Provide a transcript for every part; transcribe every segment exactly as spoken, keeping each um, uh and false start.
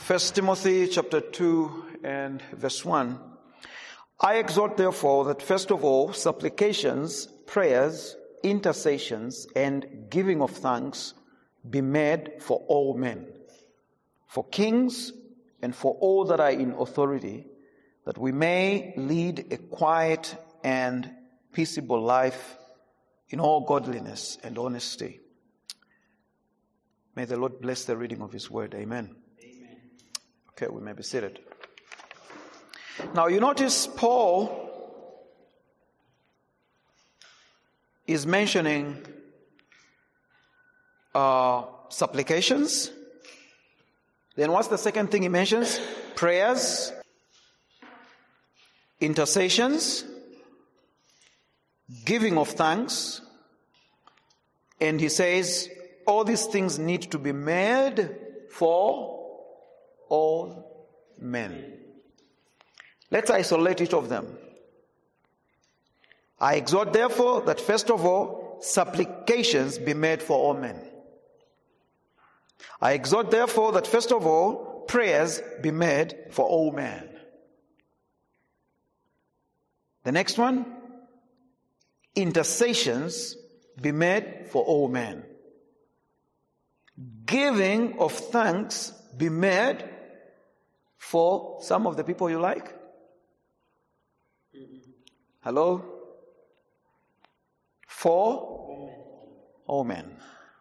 First Timothy chapter two and verse one. I exhort therefore that first of all supplications, prayers, intercessions, and giving of thanks be made for all men, for kings and for all that are in authority, that we may lead a quiet and peaceable life in all godliness and honesty. May the Lord bless the reading of his word. Amen. Amen. Okay, we may be seated. Now you notice Paul is mentioning uh, supplications. Then what's the second thing he mentions? Prayers, intercessions, giving of thanks. And he says all these things need to be made for all men. Let's isolate each of them. I exhort therefore that first of all supplications be made for all men. I exhort therefore that first of all prayers be made for all men. The next one, intercessions be made for all men. Giving of thanks be made for some of the people you like. Hello? For all men.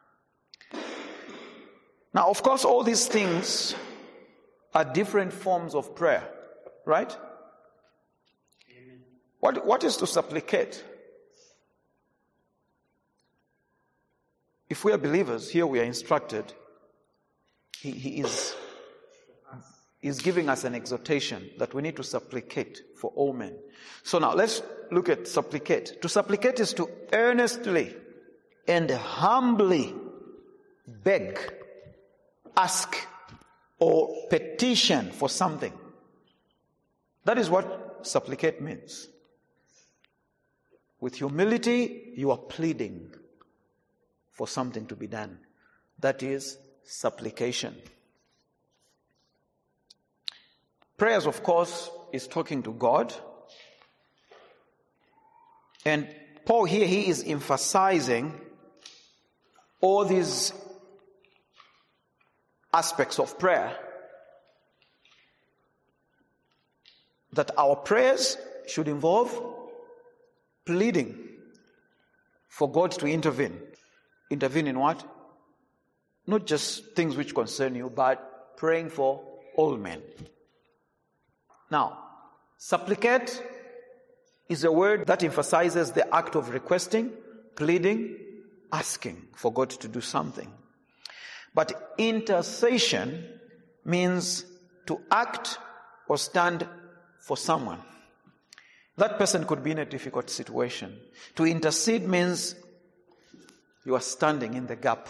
Now, of course, all these things are different forms of prayer, right? What, what is to supplicate? If we are believers, here we are instructed. He, he is is giving us an exhortation that we need to supplicate for all men. So now let's look at supplicate. To supplicate is to earnestly and humbly beg, ask, or petition for something. That is what supplicate means. With humility, you are pleading for something to be done. That is supplication. Prayers, of course, is talking to God. And Paul here, he is emphasizing all these aspects of prayer. That our prayers should involve pleading for God to intervene. Intervene in what? Not just things which concern you, but praying for all men. Now, supplicate is a word that emphasizes the act of requesting, pleading, asking for God to do something. But intercession means to act or stand for someone. That person could be in a difficult situation. To intercede means you are standing in the gap.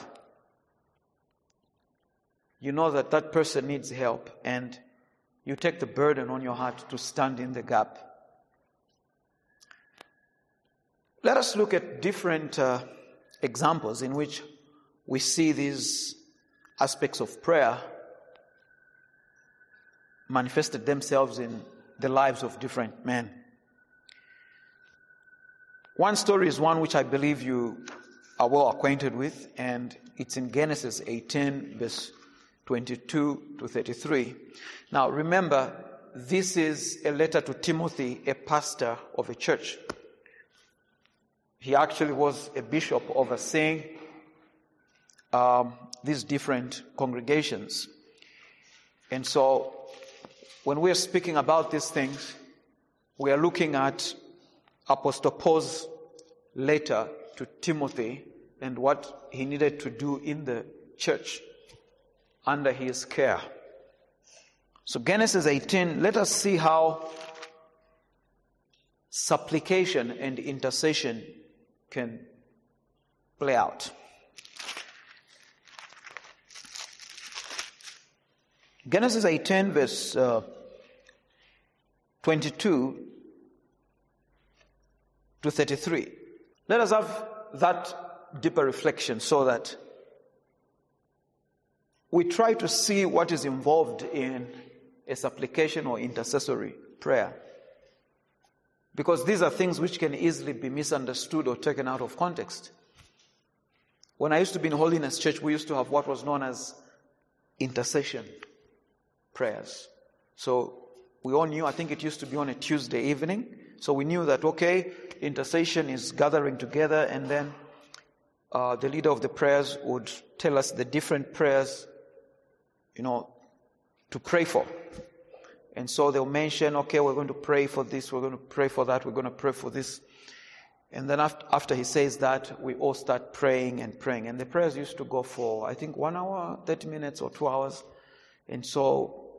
You know that that person needs help, and you take the burden on your heart to stand in the gap. Let us look at different uh, examples in which we see these aspects of prayer manifested themselves in the lives of different men. One story is one which I believe you are well acquainted with, and it's in Genesis eighteen, verse twenty-two to thirty-three. Now remember, this is a letter to Timothy, a pastor of a church. He actually was a bishop overseeing um, these different congregations. And so when we are speaking about these things, we are looking at Apostle Paul's letter to Timothy and what he needed to do in the church under his care. So Genesis eighteen, let us see how supplication and intercession can play out. Genesis eighteen, verse uh, twenty-two to thirty-three. Let us have that deeper reflection so that we try to see what is involved in a supplication or intercessory prayer. Because these are things which can easily be misunderstood or taken out of context. When I used to be in Holiness Church, we used to have what was known as intercession prayers. So we all knew, I think it used to be on a Tuesday evening. So we knew that, okay, intercession is gathering together, and then uh, the leader of the prayers would tell us the different prayers, you know, to pray for. And so they'll mention, okay, we're going to pray for this, we're going to pray for that, we're going to pray for this. And then after, after he says that, we all start praying and praying. And the prayers used to go for, I think, one hour, thirty minutes or two hours. And so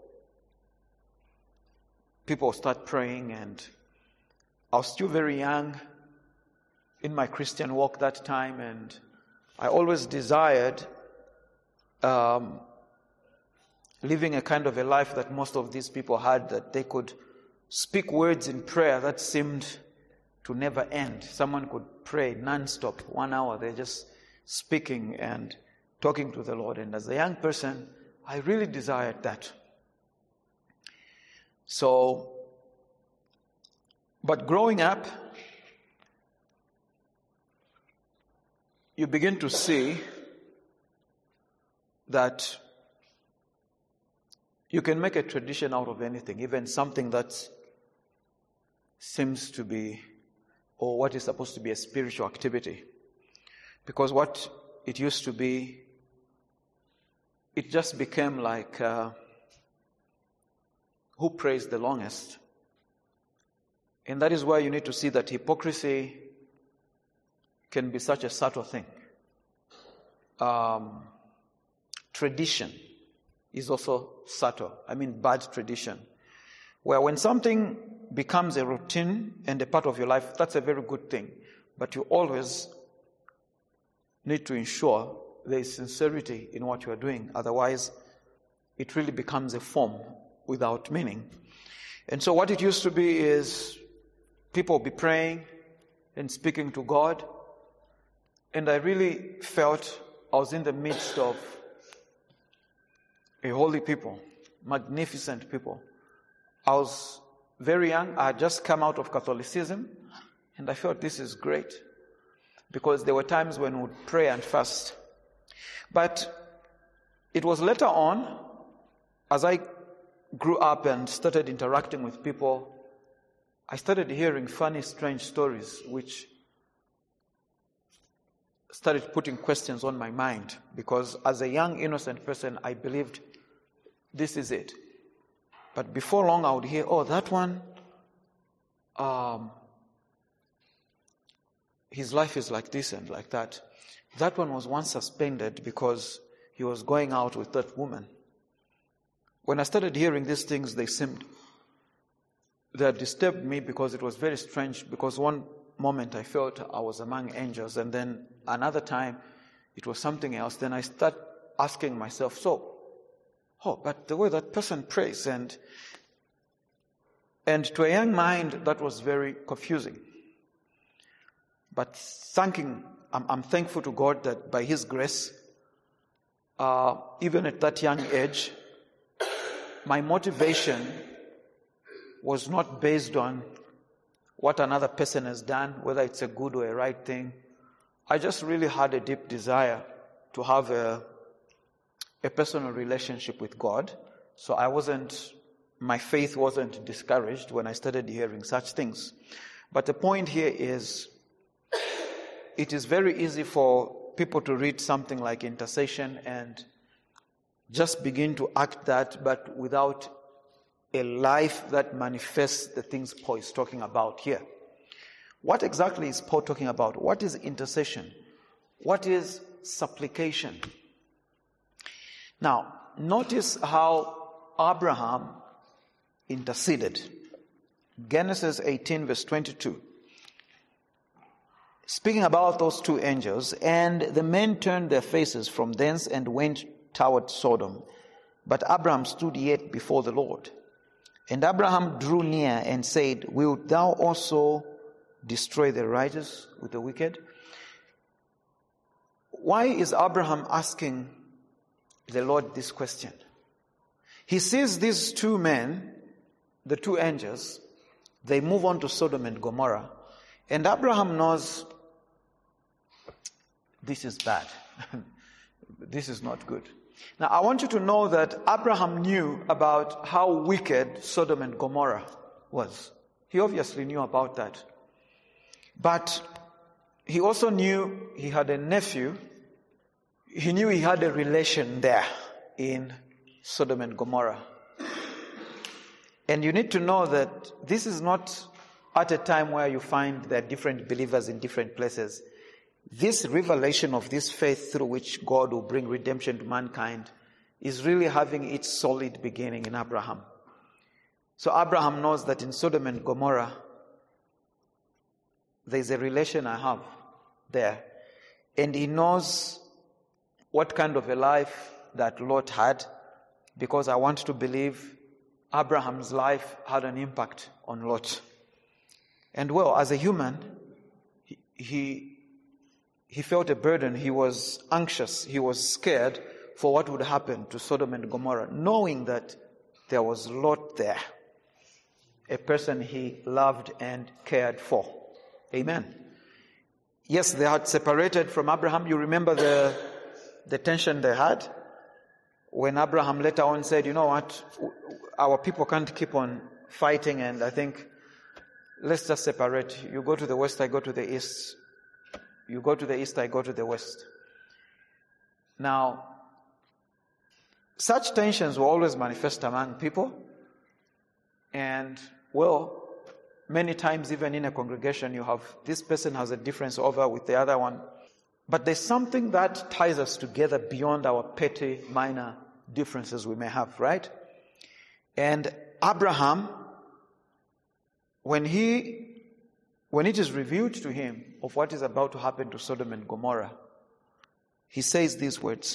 people start praying, and I was still very young in my Christian walk that time, and I always desired um, living a kind of a life that most of these people had, that they could speak words in prayer that seemed to never end. Someone could pray non-stop, one hour, they're just speaking and talking to the Lord. And as a young person, I really desired that. So, but growing up, you begin to see that you can make a tradition out of anything, even something that seems to be, or what is supposed to be a spiritual activity. Because what it used to be, it just became like, uh, who prays the longest? And that is why you need to see that hypocrisy can be such a subtle thing. Um, tradition is also subtle. I mean, bad tradition. Where when something becomes a routine and a part of your life, that's a very good thing. But you always need to ensure there is sincerity in what you are doing. Otherwise, it really becomes a form without meaning. And so what it used to be is people be praying and speaking to God. And I really felt I was in the midst of a holy people, magnificent people. I was very young. I had just come out of Catholicism, and I felt this is great, because there were times when we would pray and fast. But it was later on, as I grew up and started interacting with people, I started hearing funny, strange stories, which started putting questions on my mind, because as a young, innocent person, I believed this is it. But before long, I would hear, oh, that one, um, his life is like this and like that. That one was once suspended because he was going out with that woman. When I started hearing these things, they seemed, they had disturbed me, because it was very strange, because one moment I felt I was among angels, and then another time it was something else. Then I start asking myself, so, oh, but the way that person prays, and and to a young mind that was very confusing. But thanking, I'm, I'm thankful to God that by His grace, uh, even at that young age, my motivation was not based on what another person has done, whether it's a good or a right thing. I just really had a deep desire to have a, a personal relationship with God. So I wasn't, my faith wasn't discouraged when I started hearing such things. But the point here is, it is very easy for people to read something like intercession and just begin to act that, but without a life that manifests the things Paul is talking about here. What exactly is Paul talking about? What is intercession? What is supplication? Now, notice how Abraham interceded. Genesis eighteen, verse twenty-two. Speaking about those two angels, and the men turned their faces from thence and went toward Sodom. But Abraham stood yet before the Lord. And Abraham drew near and said, wilt thou also destroy the righteous with the wicked? Why is Abraham asking the Lord this question. He sees these two men, the two angels, they move on to Sodom and Gomorrah. And Abraham knows this is bad. This is not good. Now, I want you to know that Abraham knew about how wicked Sodom and Gomorrah was. He obviously knew about that. But he also knew he had a nephew. He knew he had a relation there in Sodom and Gomorrah. And you need to know that this is not at a time where you find there are different believers in different places. This revelation of this faith through which God will bring redemption to mankind is really having its solid beginning in Abraham. So Abraham knows that in Sodom and Gomorrah, there's a relation I have there. And he knows what kind of a life that Lot had, because I want to believe Abraham's life had an impact on Lot. And well, as a human, he, he, he felt a burden. He was anxious. He was scared for what would happen to Sodom and Gomorrah, knowing that there was Lot there, a person he loved and cared for. Amen. Yes, they had separated from Abraham. You remember the, the tension they had? When Abraham later on said, you know what, our people can't keep on fighting, and I think let's just separate. You go to the west, I go to the east. You go to the east, I go to the west. Now, such tensions will always manifest among people. And, well, many times even in a congregation, you have this person has a difference over with the other one. But there's something that ties us together beyond our petty, minor differences we may have, right? And Abraham, when he, when it is revealed to him of what is about to happen to Sodom and Gomorrah, he says these words: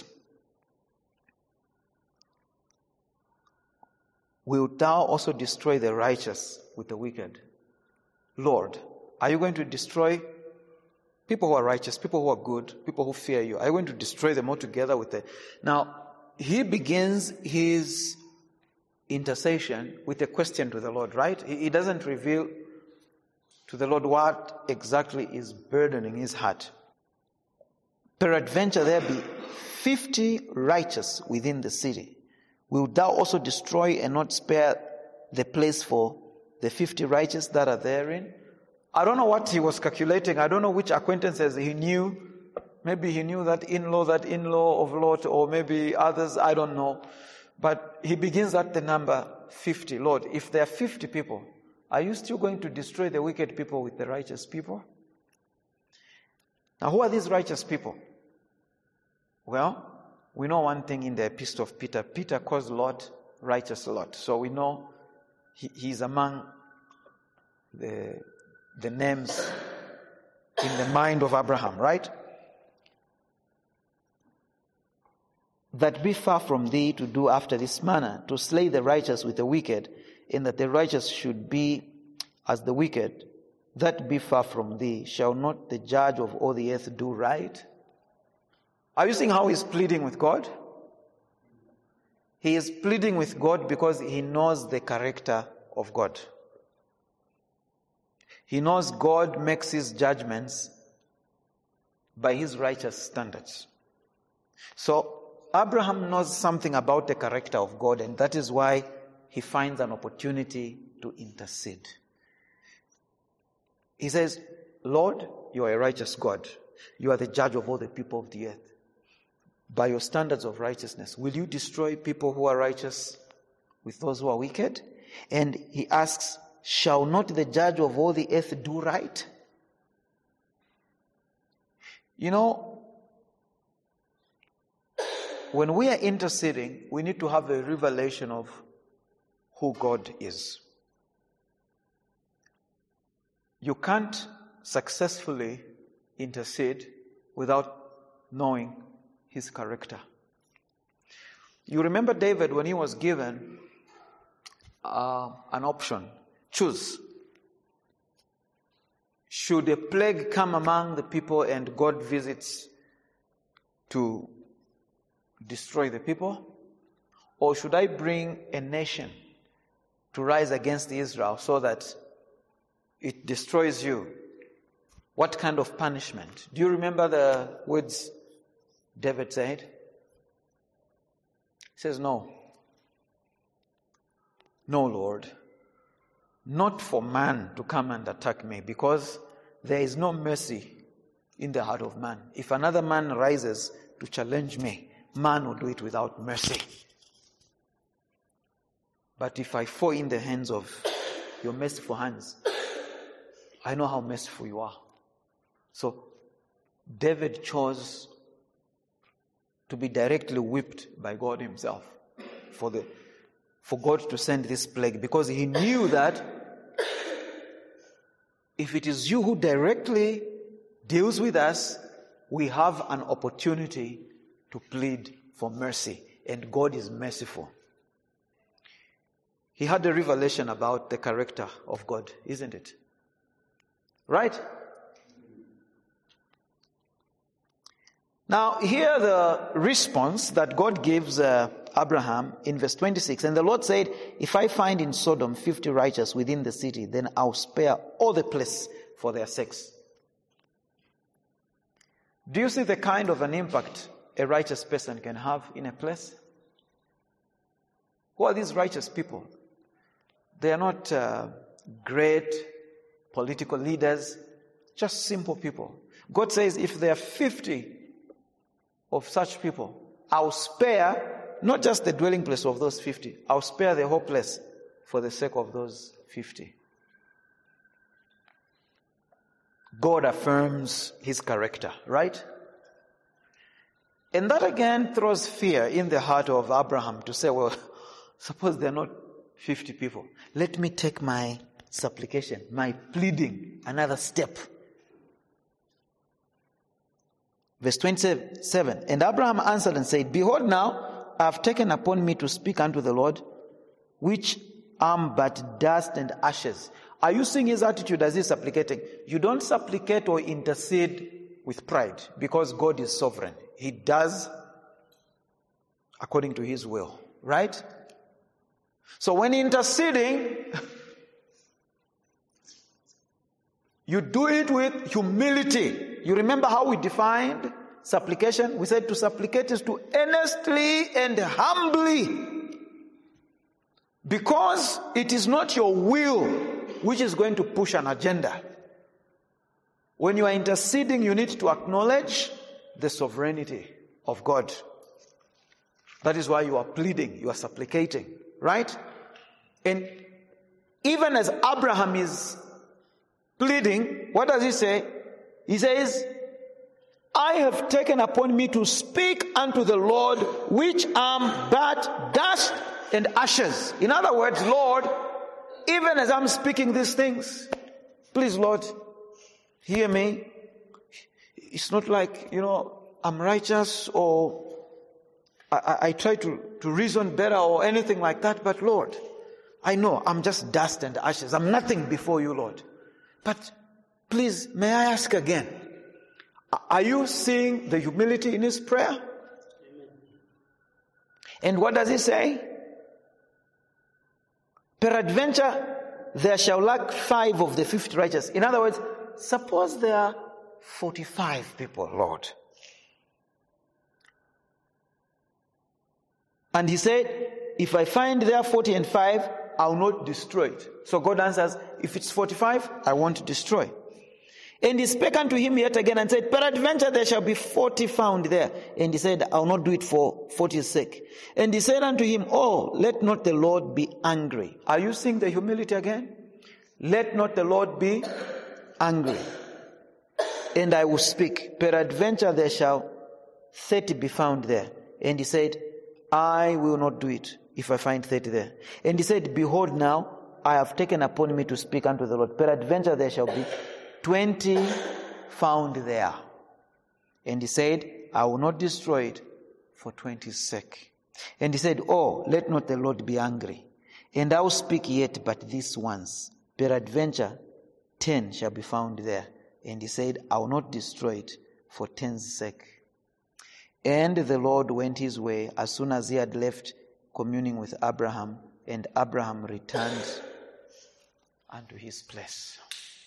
"Wilt thou also destroy the righteous with the wicked?" Lord, are you going to destroy people who are righteous, people who are good, people who fear you? Are you going to destroy them altogether with the... Now, he begins his intercession with a question to the Lord, right? He doesn't reveal to the Lord what exactly is burdening his heart. "Peradventure there be fifty righteous within the city. Wilt thou also destroy and not spare the place for the fifty righteous that are therein?" I don't know what he was calculating. I don't know which acquaintances he knew. Maybe he knew that in-law, that in-law of Lot, or maybe others, I don't know. But he begins at the number fifty. Lord, if there are fifty people, are you still going to destroy the wicked people with the righteous people? Now, who are these righteous people? Well, we know one thing in the epistle of Peter. Peter calls Lot righteous Lot. So we know he, he's among the, the names in the mind of Abraham, right? "That be far from thee to do after this manner, to slay the righteous with the wicked, and that the righteous should be as the wicked. That be far from thee. Shall not the judge of all the earth do right?" Are you seeing how he's pleading with God? He is pleading with God because he knows the character of God. He knows God makes his judgments by his righteous standards. So Abraham knows something about the character of God, and that is why he finds an opportunity to intercede. He says, "Lord, you are a righteous God. You are the judge of all the people of the earth. By your standards of righteousness, will you destroy people who are righteous with those who are wicked?" And he asks, "Shall not the judge of all the earth do right?" You know, when we are interceding, we need to have a revelation of who God is. You can't successfully intercede without knowing his character. You remember David when he was given uh, an option. Choose. Should a plague come among the people and God visits to destroy the people? Or should I bring a nation to rise against Israel so that it destroys you? What kind of punishment? Do you remember the words David said? He says, no. No, Lord. Not for man to come and attack me, because there is no mercy in the heart of man. If another man rises to challenge me, man will do it without mercy. But if I fall in the hands of your merciful hands, I know how merciful you are. So David chose to be directly whipped by God himself for the for God to send this plague, because he knew that if it is you who directly deals with us, we have an opportunity to plead for mercy, and God is merciful. He had a revelation about the character of God, isn't it? Right? Now, hear the response that God gives uh, Abraham in verse twenty-six. And the Lord said, if I find in Sodom fifty righteous within the city, then I'll spare all the place for their sakes. Do you see the kind of an impact a righteous person can have in a place? Who are these righteous people? They are not uh, great political leaders, just simple people. God says, if there are fifty of such people, I'll spare not just the dwelling place of those fifty, I'll spare the whole place for the sake of those fifty. God affirms his character, right? And that again throws fear in the heart of Abraham to say, well, suppose there are not fifty people. Let me take my supplication, my pleading, another step. Verse twenty-seven, and Abraham answered and said, behold, now I have taken upon me to speak unto the Lord, which am but dust and ashes. Are you seeing his attitude as he's supplicating? You don't supplicate or intercede with pride, because God is sovereign. He does according to his will, right? So when interceding, you do it with humility. You remember how we defined supplication? We said to supplicate is to earnestly and humbly, because it is not your will which is going to push an agenda. When you are interceding, you need to acknowledge the sovereignty of God. That is why you are pleading, you are supplicating, right? And even as Abraham is pleading, what does he say? He says, I have taken upon me to speak unto the Lord, which am but dust and ashes. In other words, Lord, even as I'm speaking these things, please, Lord, hear me. It's not like, you know, I'm righteous or I, I, I try to, to reason better or anything like that, but Lord, I know I'm just dust and ashes. I'm nothing before you, Lord. But please, may I ask again, are you seeing the humility in his prayer? Amen. And what does he say? Peradventure, there shall lack five of the fifty righteous. In other words, suppose there are forty-five people, Lord. And he said, if I find there forty and five, I will not destroy it. So God answers, if it's forty-five, I won't destroy. And he spake unto him yet again and said, peradventure there shall be forty found there. And he said, I will not do it for forty's sake. And he said unto him, oh, let not the Lord be angry. Are you seeing the humility again? Let not the Lord be angry. And I will speak. Peradventure there shall thirty be found there. And he said, I will not do it if I find thirty there. And he said, behold, now I have taken upon me to speak unto the Lord. Peradventure there shall be twenty found there. And he said, I will not destroy it for twenty's sake. And he said, oh, let not the Lord be angry. And I will speak yet but this once. Peradventure ten shall be found there. And he said, I will not destroy it for ten's sake. And the Lord went his way as soon as he had left communing with Abraham, and Abraham returned unto his place.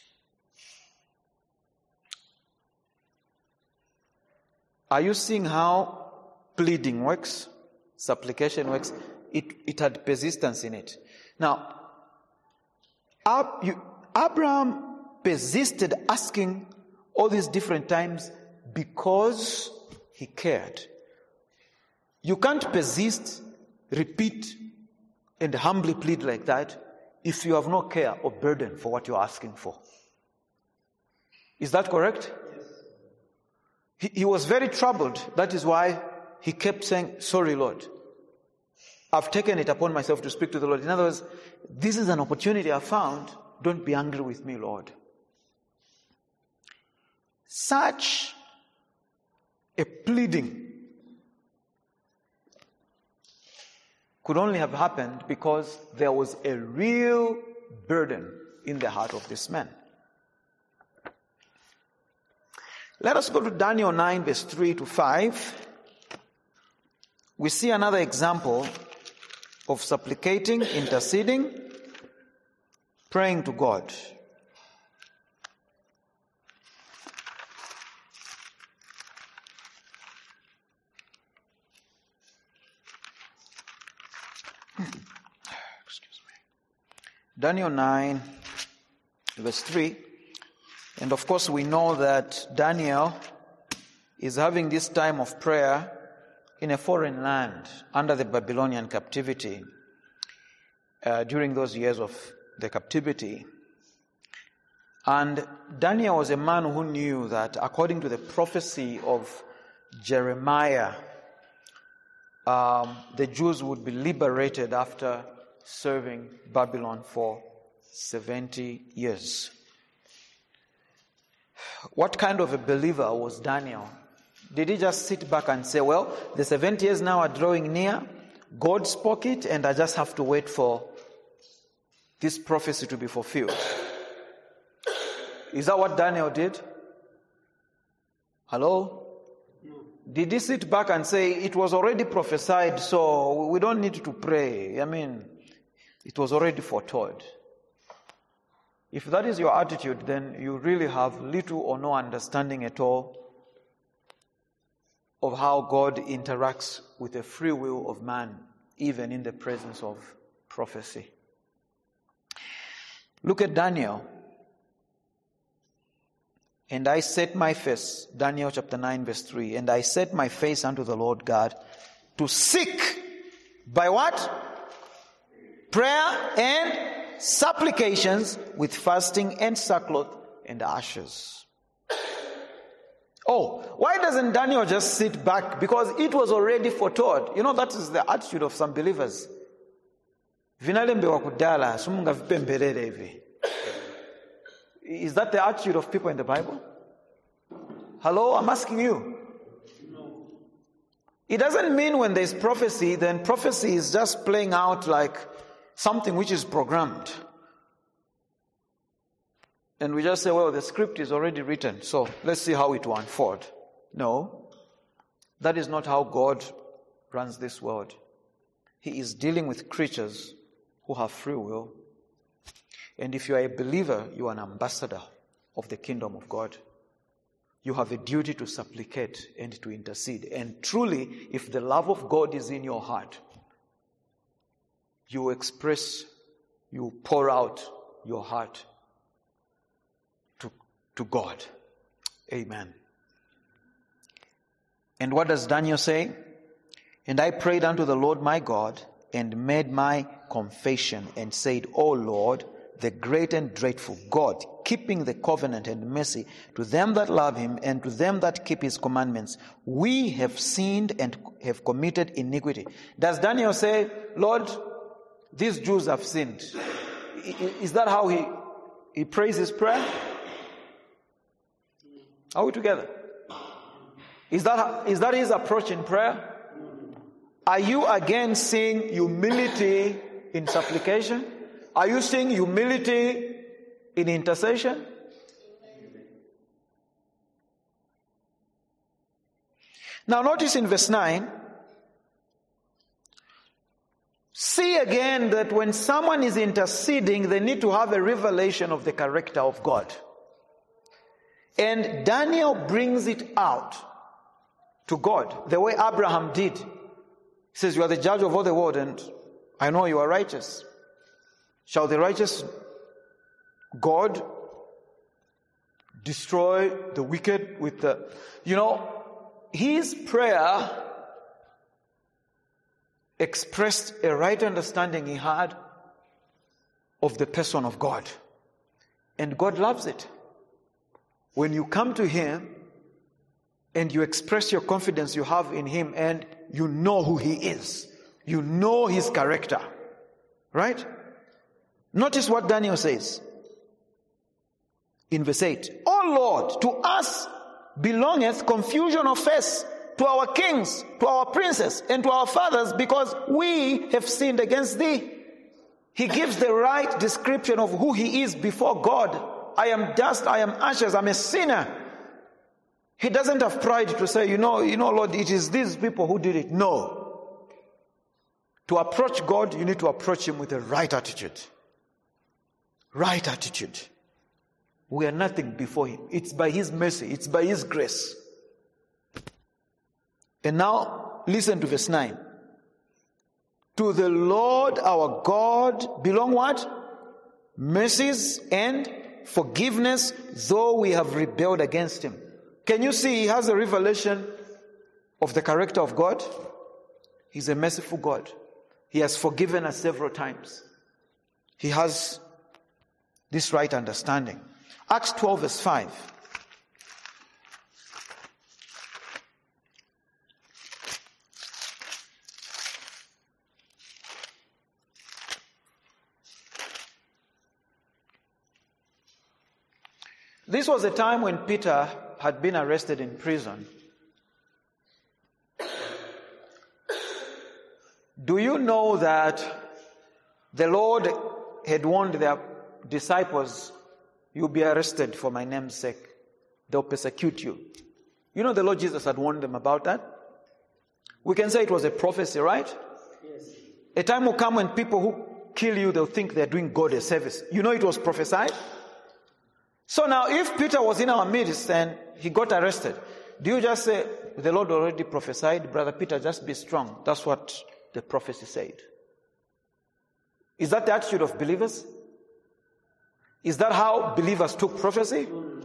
Are you seeing how pleading works? Supplication works? It, it had persistence in it. Now, Ab, you, Abraham persisted asking all these different times because he cared. You can't persist, repeat, and humbly plead like that if you have no care or burden for what you're asking for. Is that correct? Yes. He, he was very troubled. That is why he kept saying, sorry, Lord. I've taken it upon myself to speak to the Lord. In other words, this is an opportunity I found. Don't be angry with me, Lord. Such a pleading could only have happened because there was a real burden in the heart of this man. Let us go to Daniel nine, verse three to five. We see another example of supplicating, interceding, praying to God. Excuse me. Daniel nine, verse three. And of course we know that Daniel is having this time of prayer in a foreign land under the Babylonian captivity uh, during those years of the captivity. And Daniel was a man who knew that according to the prophecy of Jeremiah, um, the Jews would be liberated after serving Babylon for seventy years. What kind of a believer was Daniel? Did he just sit back and say, well, the seventy years now are drawing near, God spoke it, and I just have to wait for this prophecy to be fulfilled? Is that what Daniel did? Hello? No. Did he sit back and say, it was already prophesied, so we don't need to pray? I mean, it was already foretold. If that is your attitude, then you really have little or no understanding at all of how God interacts with the free will of man, even in the presence of prophecy. Look at Daniel. And I set my face, Daniel chapter nine, verse three, and I set my face unto the Lord God to seek by what? Prayer and supplications with fasting and sackcloth and ashes. Oh, why doesn't Daniel just sit back? Because it was already foretold. You know, that is the attitude of some believers. Is that the attitude of people in the Bible? Hello, I'm asking you. It doesn't mean when there's prophecy, then prophecy is just playing out like something which is programmed. And we just say, well, the script is already written, so let's see how it will unfold. No, that is not how God runs this world. He is dealing with creatures who have free will. And if you are a believer, you are an ambassador of the kingdom of God. You have a duty to supplicate and to intercede. And truly, if the love of God is in your heart, you express, you pour out your heart to, to God. Amen. And what does Daniel say? And I prayed unto the Lord my God and made my confession and said, O Lord, the great and dreadful God, keeping the covenant and mercy to them that love him and to them that keep his commandments. We have sinned and have committed iniquity. Does Daniel say, Lord, these Jews have sinned? Is that how he, he prays his prayer? Are we together? Is that, is that his approach in prayer? Are you again seeing humility in supplication? Are you seeing humility in intercession? Now notice in verse nine, see again that when someone is interceding, they need to have a revelation of the character of God. And Daniel brings it out to God, the way Abraham did. He says, you are the judge of all the world, and I know you are righteous. Shall the righteous God destroy the wicked with the... You know, his prayer expressed a right understanding he had of the person of God. And God loves it. When you come to him and you express your confidence you have in him and you know who he is. You know his character. Right? Notice what Daniel says in verse eight. Oh Lord, to us belongeth confusion of face, to our kings, to our princes, and to our fathers, because we have sinned against thee. He gives the right description of who he is before God. I am dust, I am ashes, I'm a sinner. He doesn't have pride to say, you know, you know, Lord, it is these people who did it. No. To approach God, you need to approach him with the right attitude. Right attitude. We are nothing before him. It's by his mercy. It's by his grace. And now, listen to verse nine. To the Lord our God belong what? Mercies and forgiveness, though we have rebelled against him. Can you see he has a revelation of the character of God? He's a merciful God. He has forgiven us several times. He has this right understanding. Acts twelve verse five. This was a time when Peter had been arrested in prison. Do you know that the Lord had warned their disciples, you'll be arrested for my name's sake. They'll persecute you. You know the Lord Jesus had warned them about that? We can say it was a prophecy, right? Yes. A time will come when people who kill you, they'll think they're doing God a service. You know it was prophesied? So now if Peter was in our midst and he got arrested, do you just say, the Lord already prophesied, Brother Peter, just be strong. That's what the prophecy said. Is that the attitude of believers? Is that how believers took prophecy?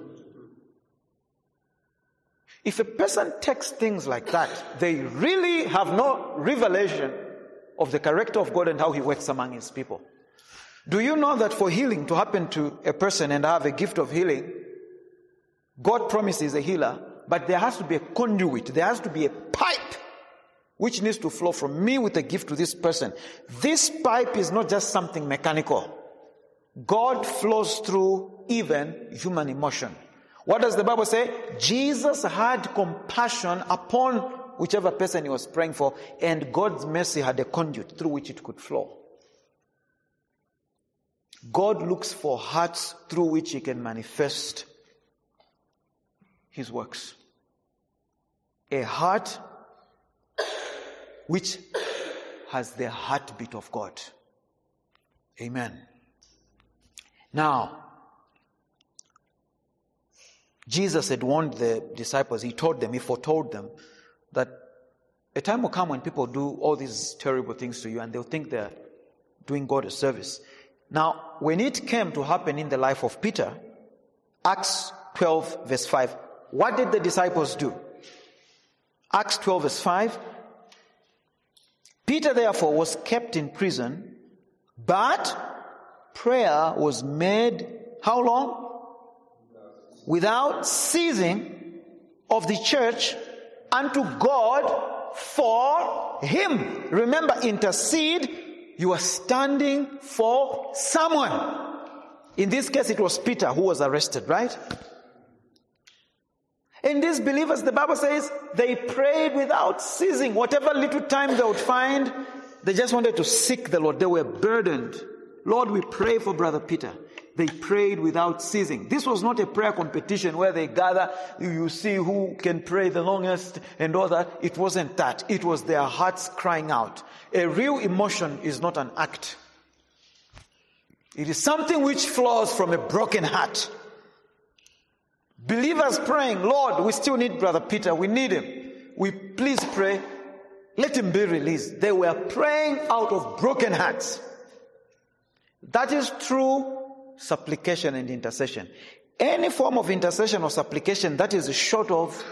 If a person takes things like that, they really have no revelation of the character of God and how he works among his people. Do you know that for healing to happen to a person and have a gift of healing, God promises a healer, but there has to be a conduit, there has to be a pipe which needs to flow from me with a gift to this person. This pipe is not just something mechanical. God flows through even human emotion. What does the Bible say? Jesus had compassion upon whichever person he was praying for, and God's mercy had a conduit through which it could flow. God looks for hearts through which he can manifest his works. A heart which has the heartbeat of God. Amen. Now, Jesus had warned the disciples, he told them, he foretold them that a time will come when people do all these terrible things to you and they'll think they're doing God a service. Now, when it came to happen in the life of Peter, Acts twelve verse five, what did the disciples do? Acts twelve verse five, Peter therefore was kept in prison, but prayer was made, how long? Without ceasing of the church unto God for him. Remember, intercede. You are standing for someone. In this case, it was Peter who was arrested, right? And these believers, the Bible says, they prayed without ceasing. Whatever little time they would find, they just wanted to seek the Lord. They were burdened. Lord, we pray for Brother Peter. They prayed without ceasing. This was not a prayer competition where they gather, you see who can pray the longest and all that. It wasn't that. It was their hearts crying out. A real emotion is not an act. It is something which flows from a broken heart. Believers praying, Lord, we still need Brother Peter. We need him. We please pray. Let him be released. They were praying out of broken hearts. That is true supplication and intercession. Any form of intercession or supplication that is short of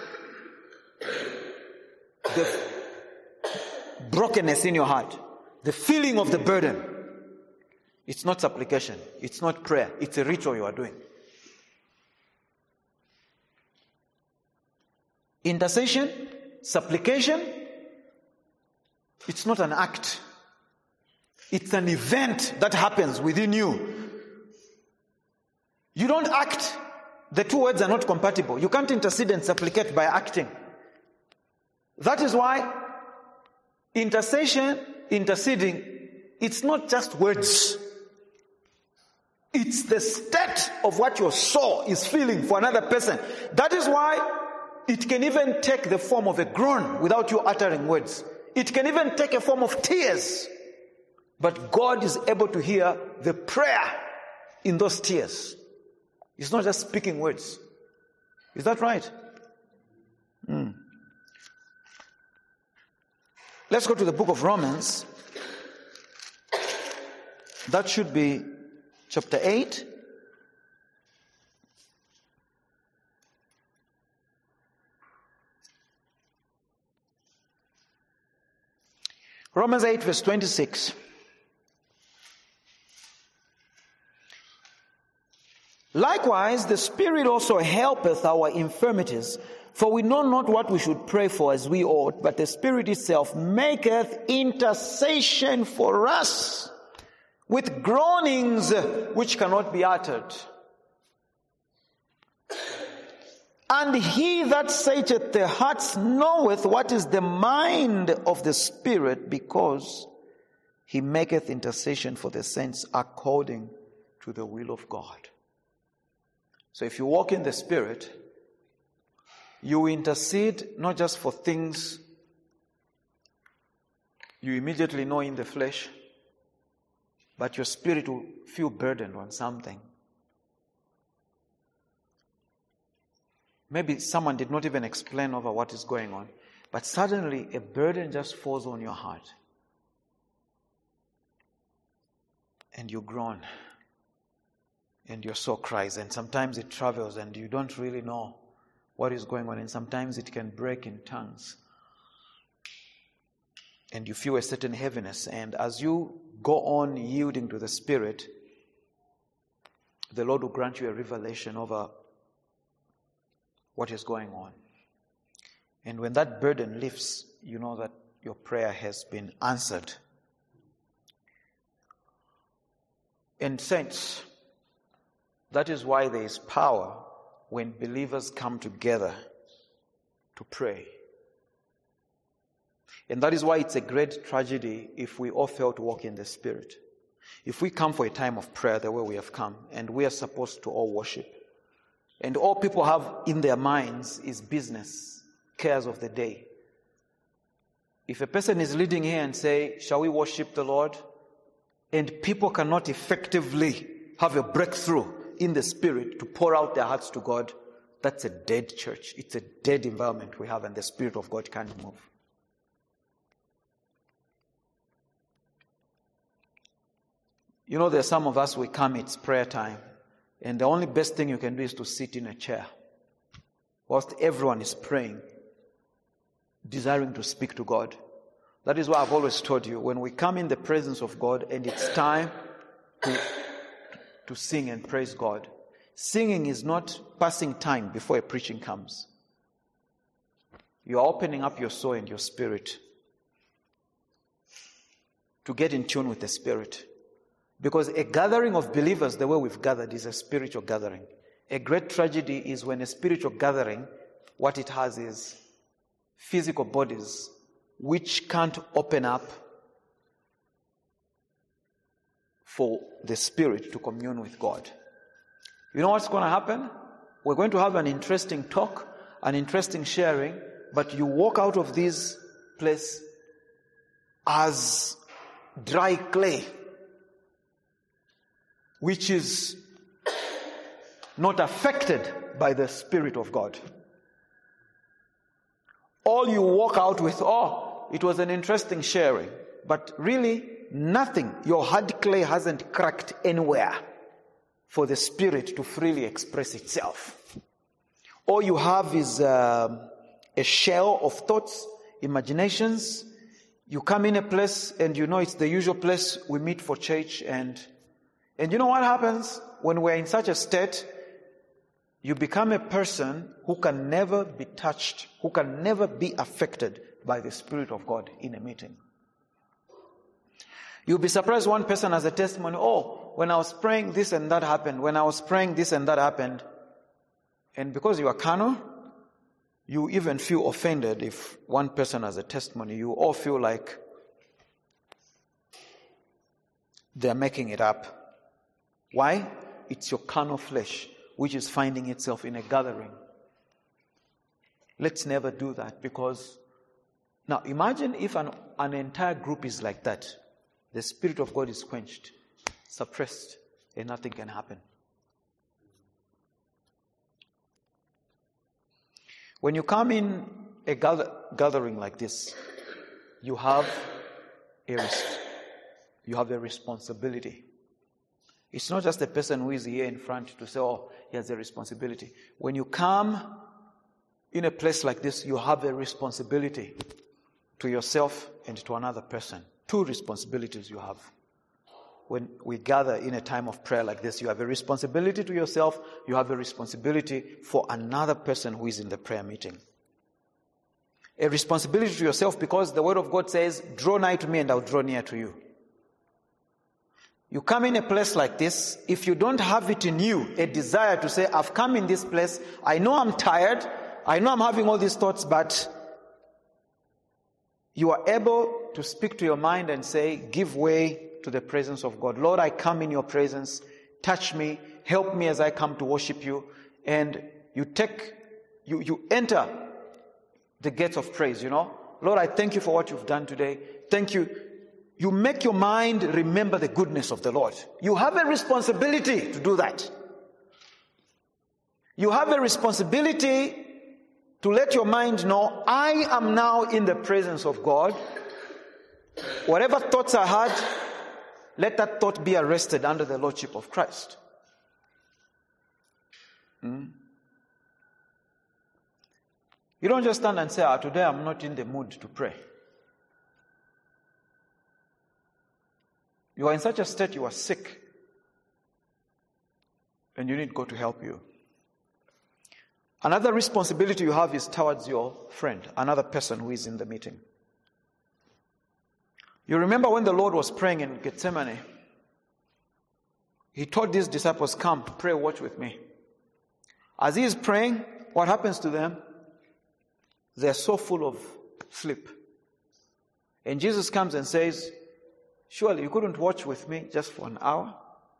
the brokenness in your heart, the feeling of the burden, it's not supplication, it's not prayer, it's a ritual you are doing. Intercession, supplication, it's not an act. It's an event that happens within you. You don't act. The two words are not compatible. You can't intercede and supplicate by acting. That is why intercession, interceding, it's not just words. It's the state of what your soul is feeling for another person. That is why it can even take the form of a groan without you uttering words. It can even take a form of tears. But God is able to hear the prayer in those tears. It's not just speaking words. Is that right? Mm. Let's go to the book of Romans. That should be chapter eight. Romans eight verse twenty-six. Likewise, the Spirit also helpeth our infirmities, for we know not what we should pray for as we ought, but the Spirit itself maketh intercession for us with groanings which cannot be uttered. And he that searcheth the hearts knoweth what is the mind of the Spirit, because he maketh intercession for the saints according to the will of God. So if you walk in the Spirit, you intercede not just for things you immediately know in the flesh, but your spirit will feel burdened on something. Maybe someone did not even explain over what is going on, but suddenly a burden just falls on your heart. And you groan. And your soul cries, and sometimes it travels and you don't really know what is going on, and sometimes it can break in tongues. And you feel a certain heaviness, and as you go on yielding to the Spirit, the Lord will grant you a revelation over what is going on. And when that burden lifts, you know that your prayer has been answered. And saints, that is why there is power when believers come together to pray. And that is why it's a great tragedy if we all fail to walk in the Spirit. If we come for a time of prayer the way we have come, and we are supposed to all worship, and all people have in their minds is business, cares of the day. If a person is leading here and say, shall we worship the Lord? And people cannot effectively have a breakthrough in the Spirit to pour out their hearts to God, that's a dead church. It's a dead environment we have, and the Spirit of God can't move. You know, there's some of us, we come, it's prayer time, and the only best thing you can do is to sit in a chair whilst everyone is praying, desiring to speak to God. That is why I've always told you, when we come in the presence of God and it's time to to sing and praise God. Singing is not passing time before a preaching comes. You are opening up your soul and your spirit to get in tune with the Spirit. Because a gathering of believers, the way we've gathered, is a spiritual gathering. A great tragedy is when a spiritual gathering, what it has is physical bodies which can't open up for the Spirit to commune with God. You know what's going to happen? We're going to have an interesting talk, an interesting sharing, but you walk out of this place as dry clay, which is not affected by the Spirit of God. All you walk out with, oh, it was an interesting sharing, but really nothing. Your hard clay hasn't cracked anywhere for the Spirit to freely express itself. All you have is uh, a shell of thoughts, imaginations. You come in a place and you know it's the usual place we meet for church, and and you know what happens when we're in such a state? You become a person who can never be touched, who can never be affected by the Spirit of God in a meeting. You'll be surprised one person has a testimony, oh, when I was praying this and that happened, when I was praying this and that happened. And because you are carnal, you even feel offended if one person has a testimony. You all feel like they're making it up. Why? It's your carnal flesh which is finding itself in a gathering. Let's never do that, because now imagine if an, an entire group is like that. The Spirit of God is quenched, suppressed, and nothing can happen. When you come in a gather, gathering like this, you have a res- you have a responsibility. It's not just the person who is here in front to say, oh, he has a responsibility. When you come in a place like this, you have a responsibility to yourself and to another person. Two responsibilities you have. When we gather in a time of prayer like this, you have a responsibility to yourself, you have a responsibility for another person who is in the prayer meeting. A responsibility to yourself because the Word of God says, draw nigh to me and I'll draw near to you. You come in a place like this, if you don't have it in you, a desire to say, I've come in this place, I know I'm tired, I know I'm having all these thoughts, but you are able to speak to your mind and say, give way to the presence of God. Lord, I come in your presence, touch me, help me as I come to worship you. And you take, you, you enter the gates of praise, you know. Lord, I thank you for what you've done today. Thank you. You make your mind remember the goodness of the Lord. You have a responsibility to do that. You have a responsibility to let your mind know, I am now in the presence of God. Whatever thoughts I had, let that thought be arrested under the Lordship of Christ. Hmm? You don't just stand and say, ah, today I'm not in the mood to pray. You are in such a state, you are sick, and you need God to help you. Another responsibility you have is towards your friend, another person who is in the meeting. You remember when the Lord was praying in Gethsemane, he told his disciples, come, pray, watch with me. As he is praying, what happens to them? They are so full of sleep. And Jesus comes and says, surely you couldn't watch with me just for an hour?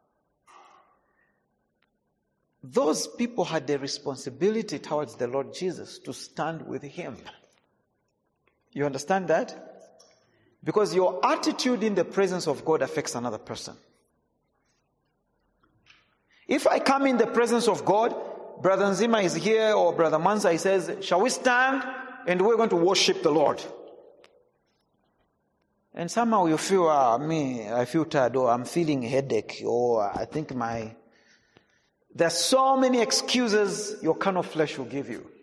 Those people had a responsibility towards the Lord Jesus to stand with him. You understand that? Because your attitude in the presence of God affects another person. If I come in the presence of God, Brother Nzima is here or Brother Mansa, he says, shall we stand? And we're going to worship the Lord. And somehow you feel, ah, me, I feel tired, or I'm feeling a headache, or I think my... There's so many excuses your carnal flesh will give you.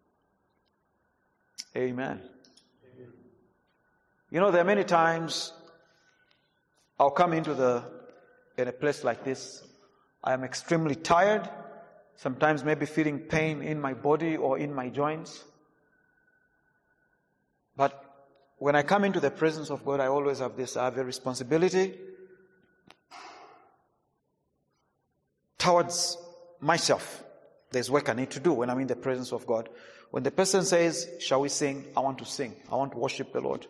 Amen. Amen. You know, there are many times I'll come into the in a place like this. I am extremely tired, sometimes maybe feeling pain in my body or in my joints. But when I come into the presence of God, I always have this, I have a responsibility towards myself. There's work I need to do when I'm in the presence of God. When the person says, shall we sing? I want to sing. I want to worship the Lord.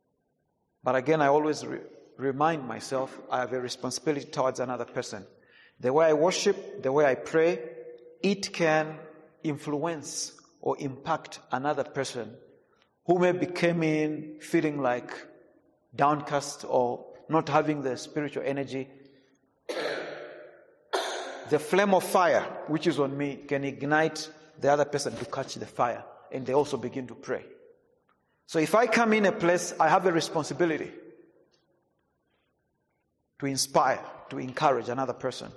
But again, I always re- remind myself, I have a responsibility towards another person. The way I worship, the way I pray, it can influence or impact another person who may be coming in feeling like downcast or not having the spiritual energy. The flame of fire, which is on me, can ignite the other person to catch the fire, and they also begin to pray. So if I come in a place, I have a responsibility to inspire, to encourage another person.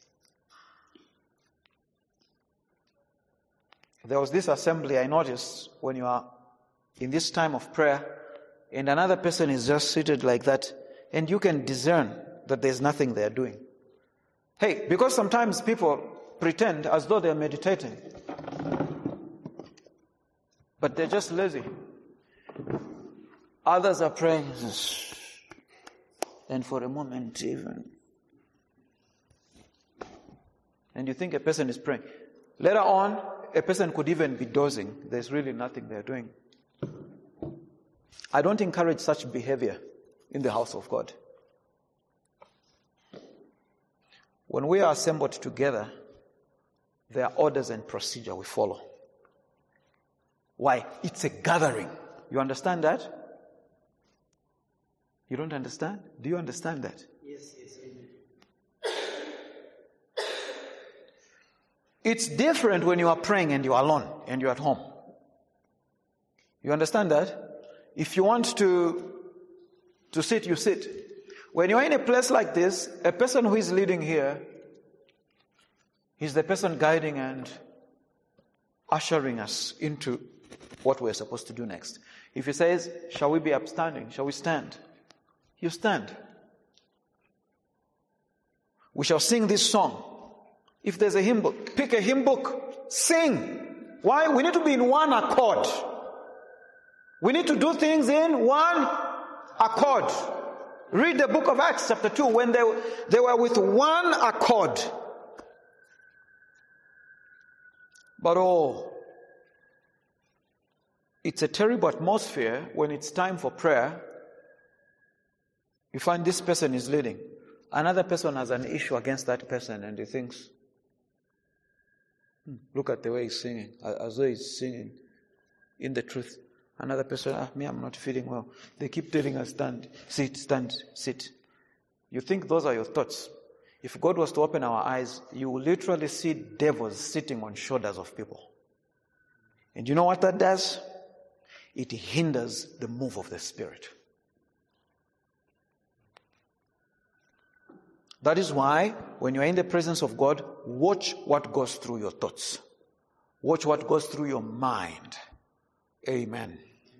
There was this assembly I noticed when you are in this time of prayer and another person is just seated like that, and you can discern that there's nothing they're doing. Hey, because sometimes people pretend as though they're meditating, but they're just lazy. Others are praying, and for a moment even. And you think a person is praying. Later on, a person could even be dozing. There's really nothing they're doing. I don't encourage such behavior in the house of God. When we are assembled together, there are orders and procedure we follow. Why? It's a gathering. You understand that? You don't understand? Do you understand that? Yes, yes, amen. It's different when you are praying and you are alone and you're at home. You understand that? If you want to, to sit, you sit. When you're in a place like this, a person who is leading here is the person guiding and ushering us into what we're supposed to do next. If he says, shall we be upstanding? Shall we stand? You stand. We shall sing this song. If there's a hymn book, pick a hymn book, sing. Why? We need to be in one accord. We need to do things in one accord. Read the book of Acts chapter two, when they, they were with one accord. But oh, it's a terrible atmosphere when it's time for prayer. You find this person is leading. Another person has an issue against that person and he thinks, hmm, look at the way he's singing, as though he's singing in the truth. Another person, ah, me, I'm not feeling well. They keep telling us, stand, sit, stand, sit. You think those are your thoughts. If God was to open our eyes, you will literally see devils sitting on shoulders of people. And you know what that does? It hinders the move of the Spirit. That is why, when you are in the presence of God, watch what goes through your thoughts. Watch what goes through your mind. Amen.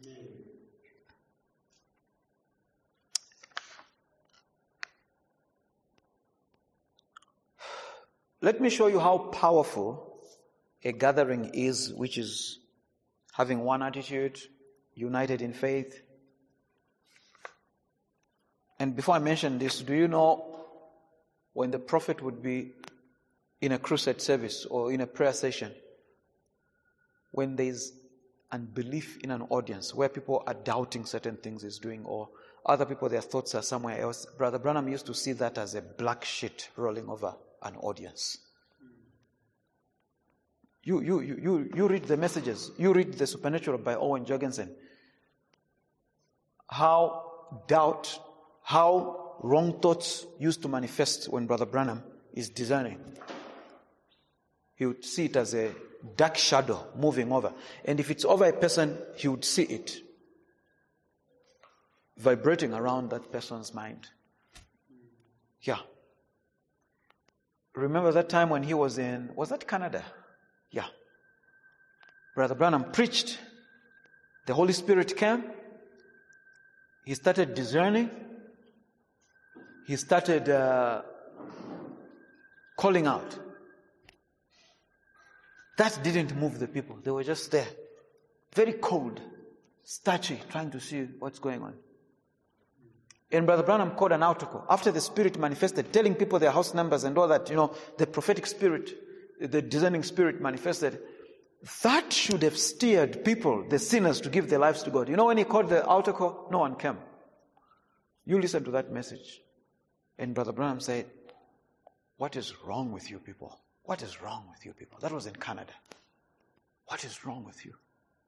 Let me show you how powerful a gathering is, which is having one attitude, united in faith. And before I mention this, do you know when the prophet would be in a crusade service or in a prayer session, when there is unbelief in an audience, where people are doubting certain things he's doing, or other people, their thoughts are somewhere else, Brother Branham used to see that as a black sheet rolling over an audience. You, you, you, you, you read the messages. You read The Supernatural by Owen Jorgensen. How doubt, how wrong thoughts used to manifest when Brother Branham is discerning. He would see it as a dark shadow moving over. And if it's over a person, he would see it vibrating around that person's mind. Yeah. Remember that time when he was in, was that Canada? Yeah. Brother Branham preached. The Holy Spirit came. He started discerning. He started uh, calling out. That didn't move the people. They were just there. Very cold, statue, trying to see what's going on. And Brother Branham called an altar call. After the Spirit manifested, telling people their house numbers and all that, you know, the prophetic spirit, the discerning spirit manifested. That should have steered people, the sinners, to give their lives to God. You know, when he called the altar call, no one came. You listen to that message. And Brother Branham said, What is wrong with you people? What is wrong with you people? That was in Canada. What is wrong with you?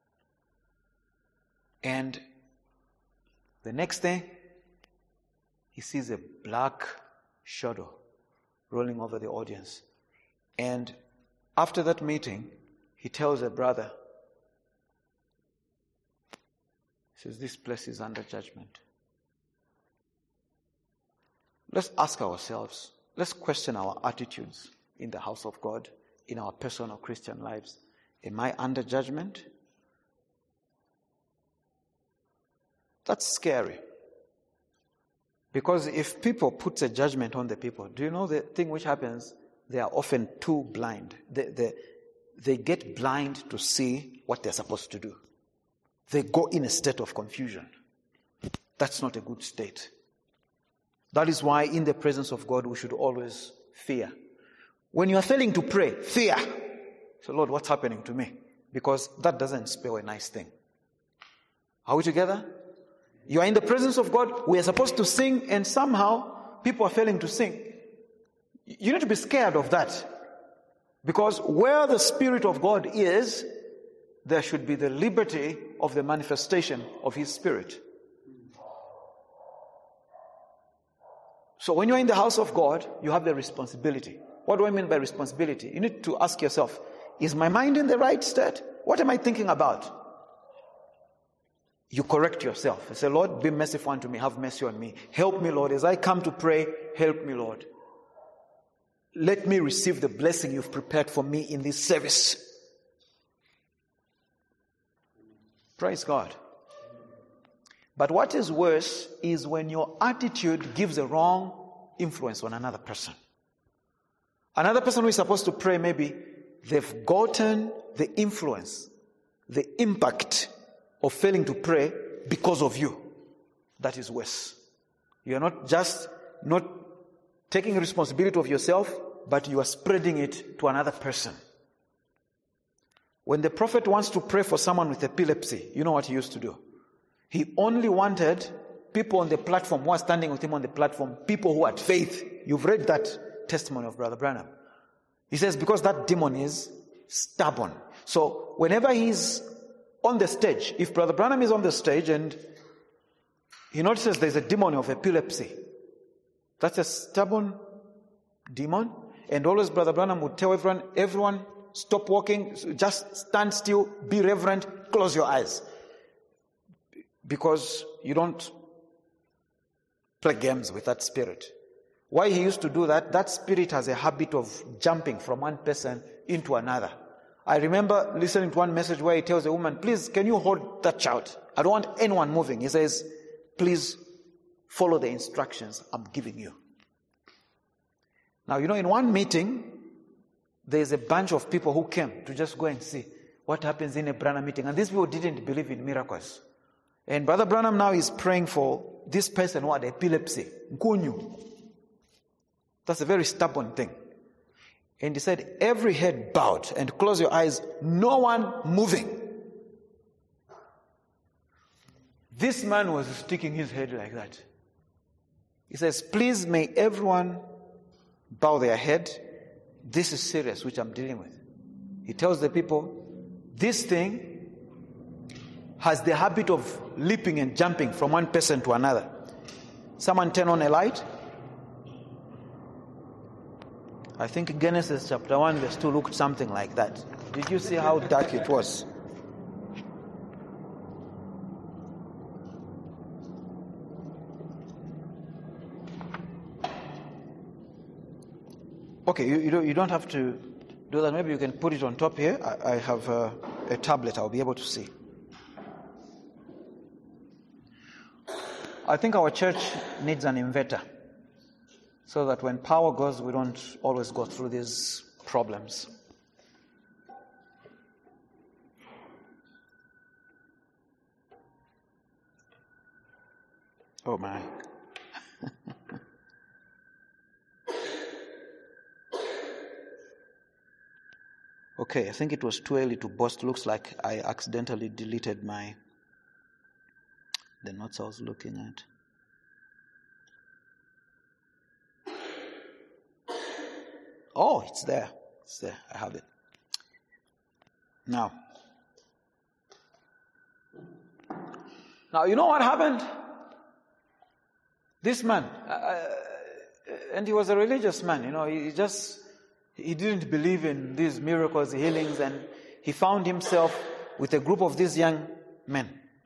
And the next thing, he sees a black shadow rolling over the audience. And after that meeting, he tells a brother, he says, this place is under judgment. Let's ask ourselves, let's question our attitudes in the house of God, in our personal Christian lives. Am I under judgment? That's scary. Because if people put a judgment on the people, do you know the thing which happens? They are often too blind. They, they, they get blind to see what they're supposed to do. They go in a state of confusion. That's not a good state. That is why in the presence of God we should always fear. When you are failing to pray, fear. So Lord, what's happening to me? Because that doesn't spell a nice thing. Are we together? You are in the presence of God, we are supposed to sing, and somehow people are failing to sing. You need to be scared of that. Because where the Spirit of God is, there should be the liberty of the manifestation of His Spirit. So when you're in the house of God, you have the responsibility. What do I mean by responsibility? You need to ask yourself, is my mind in the right state? What am I thinking about? You correct yourself. You say, Lord, be merciful unto me. Have mercy on me. Help me, Lord. As I come to pray, help me, Lord. Let me receive the blessing you've prepared for me in this service. Praise God. But what is worse is when your attitude gives a wrong influence on another person. Another person who is supposed to pray, maybe they've gotten the influence, the impact of failing to pray because of you. That is worse. You are not just not taking responsibility of yourself, but you are spreading it to another person. When the prophet wants to pray for someone with epilepsy, you know what he used to do? He only wanted people on the platform who are standing with him on the platform, people who had faith. You've read that testimony of Brother Branham. He says, because that demon is stubborn. So whenever he's on the stage, if Brother Branham is on the stage and he notices there's a demon of epilepsy, that's a stubborn demon. And always Brother Branham would tell everyone, everyone, stop walking, just stand still, be reverent, close your eyes. Because you don't play games with that spirit. Why he used to do that? That spirit has a habit of jumping from one person into another. I remember listening to one message where he tells a woman, please, can you hold that child? I don't want anyone moving. He says, please follow the instructions I'm giving you. Now, you know, in one meeting, there's a bunch of people who came to just go and see what happens in a Branham meeting. And these people didn't believe in miracles. And Brother Branham now is praying for this person who had epilepsy. Nkunyu. That's a very stubborn thing. And he said, every head bowed and close your eyes, no one moving. This man was sticking his head like that. He says, please may everyone bow their head. This is serious, which I'm dealing with. He tells the people, this thing has the habit of leaping and jumping from one person to another. Someone turn on a light. I think Genesis chapter one verse two looked something like that. Did you see how dark it was? Okay, you, you, don't, you don't have to do that. Maybe you can put it on top here. I, I have a, a tablet. I'll be able to see. I think our church needs an inverter so that when power goes, we don't always go through these problems. Oh my. Okay, I think it was too early to boast. Looks like I accidentally deleted my the notes I was looking at. Oh, it's there. It's there. I have it. Now. Now, you know what happened? This man, uh, and he was a religious man, you know, he just, he didn't believe in these miracles, healings, and he found himself with a group of these young men.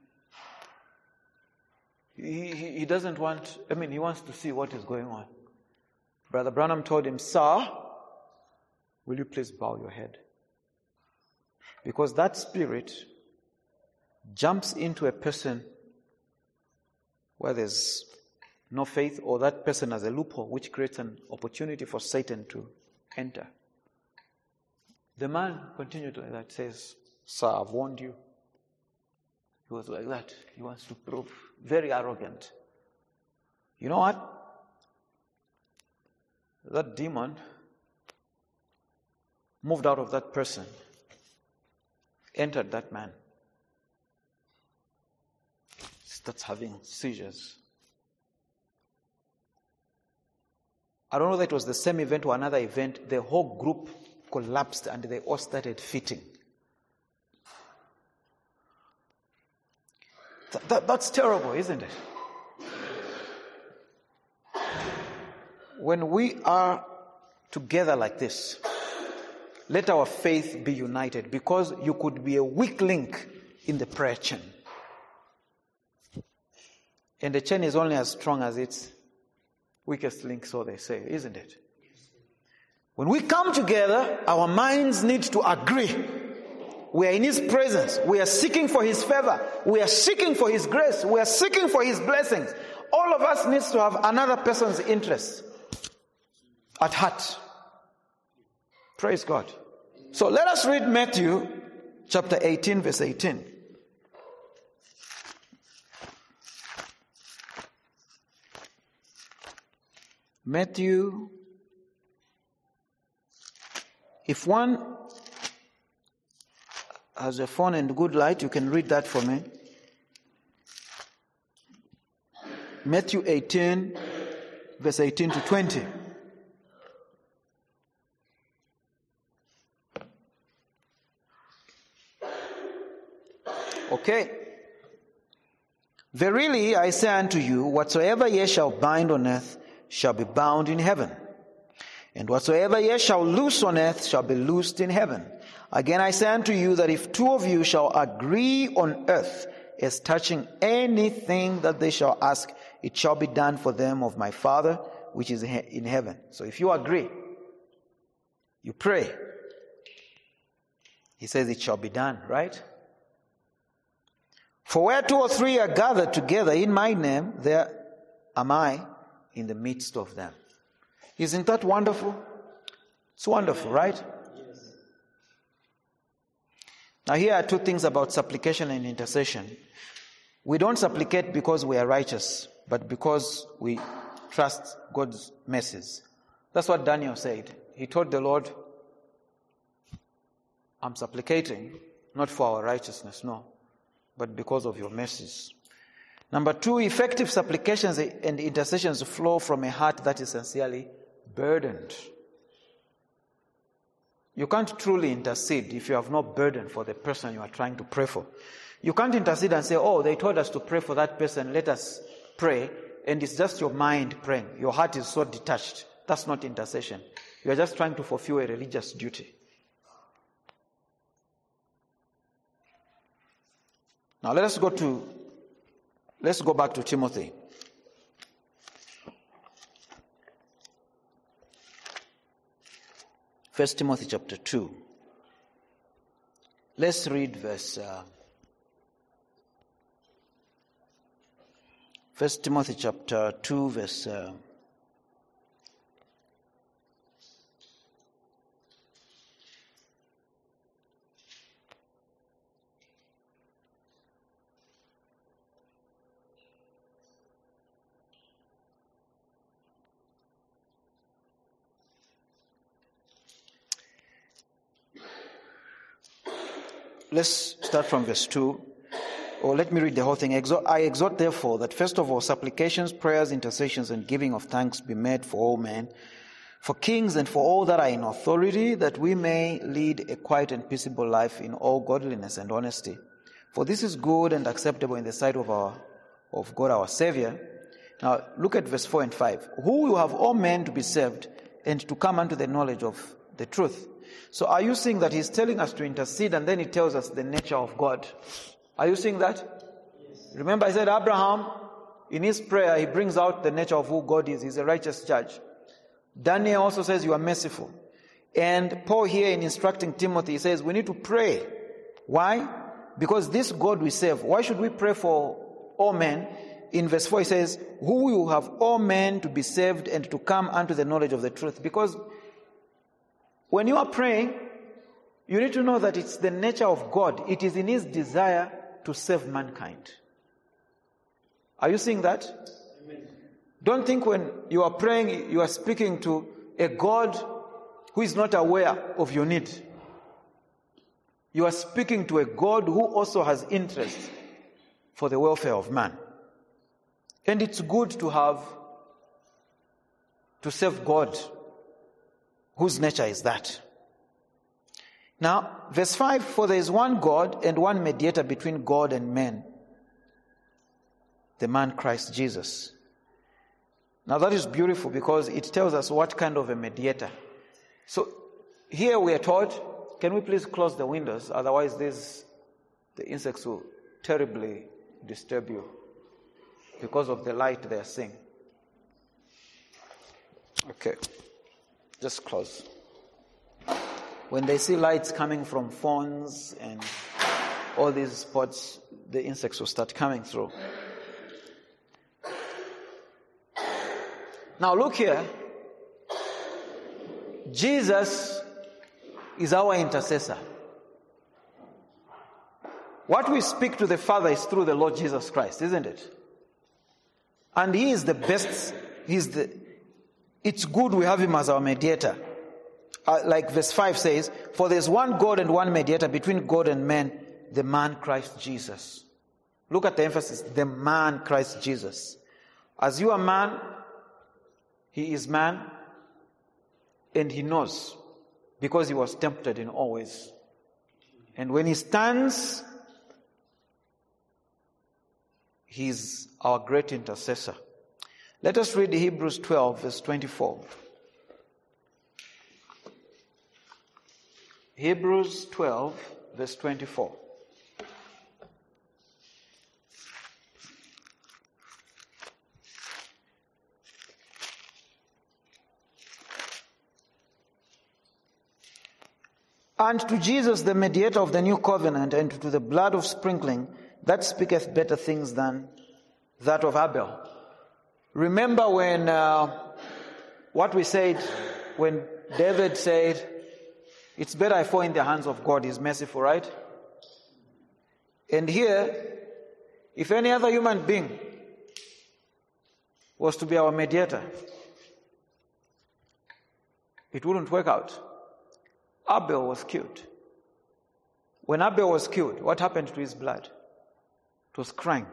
He, he, he doesn't want, I mean, he wants to see what is going on. Brother Branham told him, "Sir, will you please bow your head?" Because that spirit jumps into a person where there's no faith, or that person has a loophole which creates an opportunity for Satan to enter. The man continued like that, says, "Sir, I've warned you." He was like that. He wants to prove, very arrogant. You know what? That demon moved out of that person, entered that man, starts having seizures. I don't know if it was the same event or another event. The whole group collapsed and they all started fitting. That, that, that's terrible, isn't it? When we are together like this, let our faith be united, because you could be a weak link in the prayer chain. And the chain is only as strong as its weakest link, so they say, isn't it? When we come together, our minds need to agree. We are in His presence. We are seeking for His favor. We are seeking for His grace. We are seeking for His blessings. All of us needs to have another person's interest at heart. Praise God. So let us read Matthew chapter eighteen, verse eighteen. Matthew, if one has a phone and good light, you can read that for me. Matthew eighteen, verse eighteen to twenty. Okay. Verily I say unto you, whatsoever ye shall bind on earth shall be bound in heaven, and whatsoever ye shall loose on earth shall be loosed in heaven. Again I say unto you, that if two of you shall agree on earth as touching anything that they shall ask, it shall be done for them of my Father which is in heaven. So if you agree, you pray, He says it shall be done, right? For where two or three are gathered together in my name, there am I in the midst of them. Isn't that wonderful? It's wonderful, right? Yes. Now here are two things about supplication and intercession. We don't supplicate because we are righteous, but because we trust God's mercies. That's what Daniel said. He told the Lord, I'm supplicating, not for our righteousness, no, but because of your mercies. Number two, effective supplications and intercessions flow from a heart that is sincerely burdened. You can't truly intercede if you have no burden for the person you are trying to pray for. You can't intercede and say, oh, they told us to pray for that person, let us pray, and it's just your mind praying. Your heart is so detached. That's not intercession. You are just trying to fulfill a religious duty. Now let us go to, let's go back to Timothy. First Timothy chapter two. Let's read verse, uh, First Timothy chapter two, verse, uh, let's start from verse two. Or let me read the whole thing. I exhort therefore that first of all supplications, prayers, intercessions, and giving of thanks be made for all men, for kings and for all that are in authority, that we may lead a quiet and peaceable life in all godliness and honesty. For this is good and acceptable in the sight of our of God our Savior. Now look at verse four and five. Who will have all men to be saved and to come unto the knowledge of the truth. So are you seeing that he's telling us to intercede and then he tells us the nature of God? Are you seeing that? Yes. Remember I said Abraham, in his prayer, he brings out the nature of who God is. He's a righteous judge. Daniel also says you are merciful. And Paul here in instructing Timothy, he says we need to pray. Why? Because this God we serve. Why should we pray for all men? In verse four he says, who will have all men to be saved and to come unto the knowledge of the truth. Because when you are praying, you need to know that it's the nature of God. It is in his desire to save mankind. Are you seeing that? Amen. Don't think when you are praying, you are speaking to a God who is not aware of your need. You are speaking to a God who also has interest for the welfare of man. And it's good to have, to serve God, whose nature is that. Now, verse five, for there is one God and one mediator between God and men, the man Christ Jesus. Now that is beautiful because it tells us what kind of a mediator. So here we are told, can we please close the windows? Otherwise this, the insects will terribly disturb you because of the light they are seeing. Okay, just close. When they see lights coming from phones and all these spots, the insects will start coming through. Now look here. Jesus is our intercessor. What we speak to the Father is through the Lord Jesus Christ, isn't it? And he is the best. He's the. It's good we have him as our mediator. Uh, like verse five says, for there's one God and one mediator between God and men, the man Christ Jesus. Look at the emphasis, the man Christ Jesus. As you are man, he is man, and he knows, because he was tempted in all ways. And when he stands, he's our great intercessor. Let us read Hebrews twelve, verse twenty-four. Hebrews twelve, verse twenty-four. And to Jesus, the mediator of the new covenant, and to the blood of sprinkling, that speaketh better things than that of Abel. Remember when, uh, what we said, when David said, it's better I fall in the hands of God, he's merciful, right? And here, if any other human being was to be our mediator, it wouldn't work out. Abel was killed. When Abel was killed, what happened to his blood? It was crying.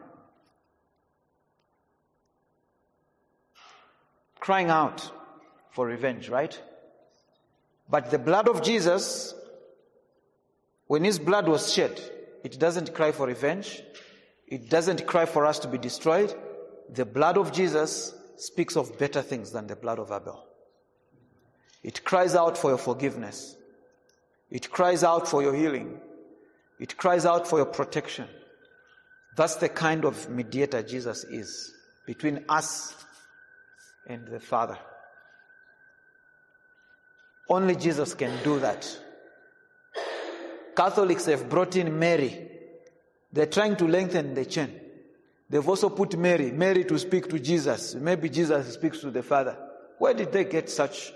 Crying out for revenge, right? But the blood of Jesus, when his blood was shed, it doesn't cry for revenge. It doesn't cry for us to be destroyed. The blood of Jesus speaks of better things than the blood of Abel. It cries out for your forgiveness. It cries out for your healing. It cries out for your protection. That's the kind of mediator Jesus is between us and the Father. Only Jesus can do that. Catholics have brought in Mary. They're trying to lengthen the chain. They've also put Mary, Mary to speak to Jesus. Maybe Jesus speaks to the Father. Where did they get such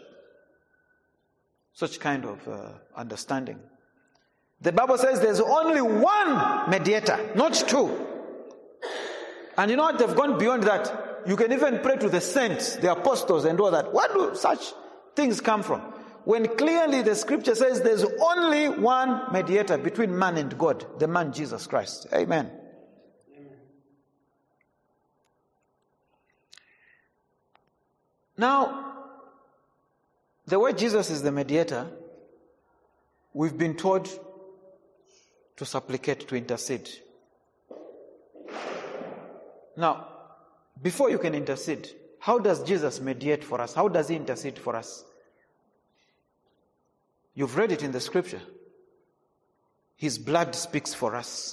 Such kind of uh, understanding? The Bible says there's only one mediator, not two. And you know what? They've gone beyond that. You can even pray to the saints, the apostles and all that. Where do such things come from? When clearly the scripture says there's only one mediator between man and God, the man Jesus Christ. Amen. Amen. Now, the way Jesus is the mediator, we've been taught to supplicate, to intercede. Now, before you can intercede, how does Jesus mediate for us? How does he intercede for us? You've read it in the scripture. His blood speaks for us.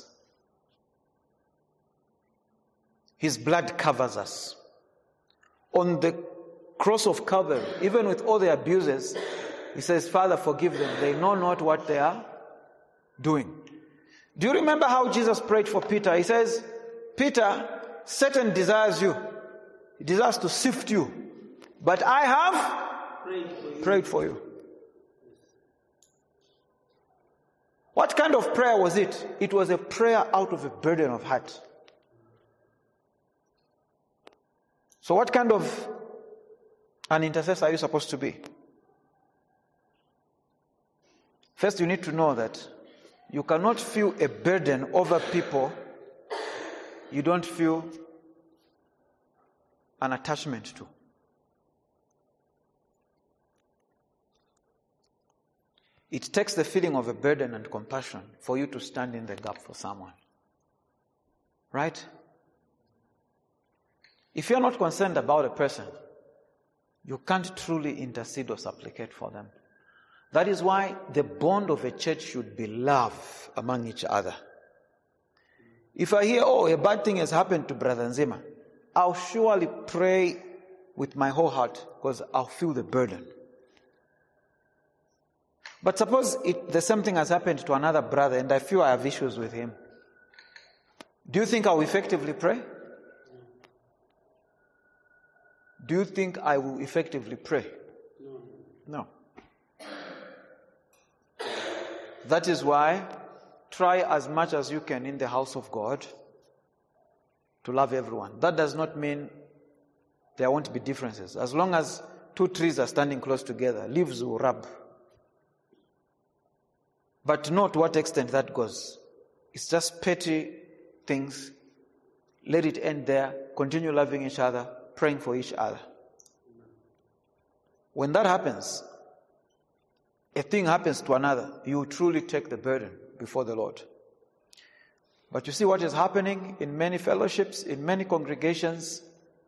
His blood covers us. On the cross of Calvary, even with all the abuses, he says, Father, forgive them. They know not what they are doing. Do you remember how Jesus prayed for Peter? He says, Peter, Satan desires you. He desires to sift you. But I have prayed for you. Prayed for you. What kind of prayer was it? It was a prayer out of a burden of heart. So what kind of an intercessor are you supposed to be? First, you need to know that you cannot feel a burden over people you don't feel an attachment to. It takes the feeling of a burden and compassion for you to stand in the gap for someone. Right? If you're not concerned about a person, you can't truly intercede or supplicate for them. That is why the bond of a church should be love among each other. If I hear, oh, a bad thing has happened to Brother Nzima, I'll surely pray with my whole heart because I'll feel the burden. But suppose it, the same thing has happened to another brother and I feel I have issues with him. Do you think I'll effectively pray? Do you think I will effectively pray? No. That is why try as much as you can in the house of God to love everyone. That does not mean there won't be differences. As long as two trees are standing close together, leaves will rub. But not to what extent that goes. It's just petty things. Let it end there. Continue loving each other, praying for each other. When that happens, a thing happens to another, you truly take the burden before the Lord. But you see what is happening in many fellowships, in many congregations?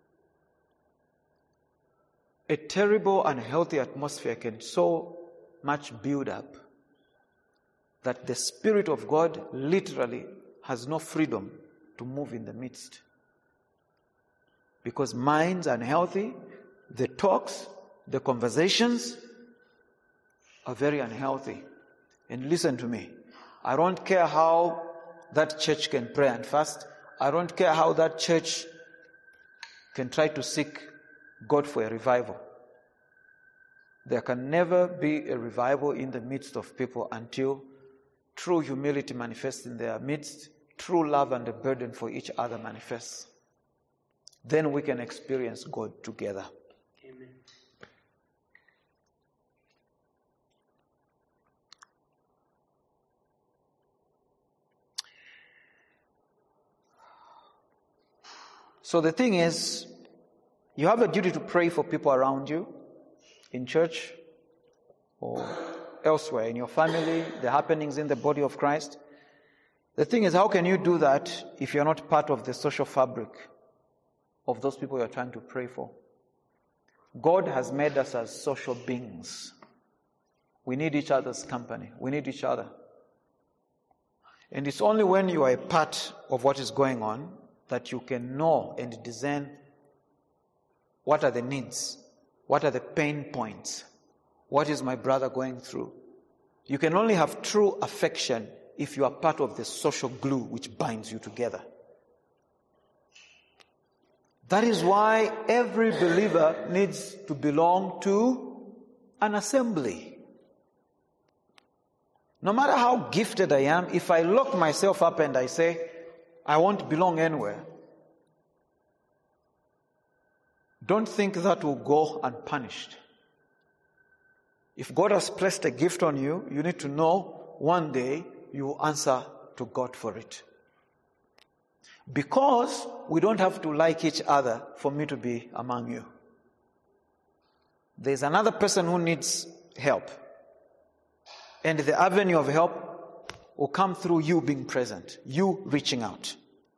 A terrible, unhealthy atmosphere can so much build up that the Spirit of God literally has no freedom to move in the midst. Because minds are unhealthy, the talks, the conversations are very unhealthy. And listen to me, I don't care how that church can pray and fast. I don't care how that church can try to seek God for a revival. There can never be a revival in the midst of people until true humility manifests in their midst, true love and a burden for each other manifests. Then we can experience God together. Amen. So the thing is, you have a duty to pray for people around you, in church or elsewhere, in your family, the happenings in the body of Christ. The thing is, how can you do that if you're not part of the social fabric of those people you're trying to pray for? God has made us as social beings. We need each other's company. We need each other. And it's only when you are a part of what is going on that you can know and discern what are the needs, what are the pain points, what is my brother going through. You can only have true affection if you are part of the social glue which binds you together. That is why every believer needs to belong to an assembly. No matter how gifted I am, if I lock myself up and I say, I won't belong anywhere, don't think that will go unpunished. If God has placed a gift on you, you need to know one day you will answer to God for it. Because we don't have to like each other for me to be among you. there's another person who needs help. And the avenue of help will come through you being present, you reaching out.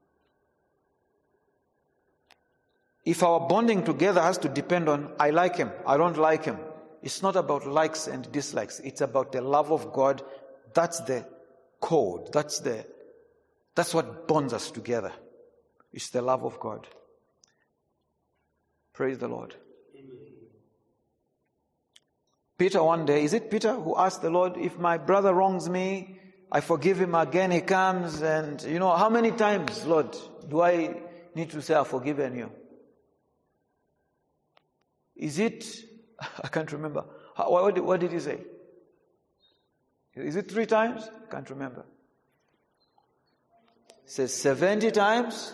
If our bonding together has to depend on, I like him, I don't like him, it's not about likes and dislikes. It's about the love of God. That's the code. That's the, that's what bonds us together. It's the love of God. Praise the Lord. Amen. Peter one day, is it Peter who asked the Lord, if my brother wrongs me, I forgive him again, he comes and, you know, how many times, Lord, do I need to say I've forgiven you? Is it, I can't remember. How, what, did, what did he say? Is it three times? I can't remember. It says seventy times.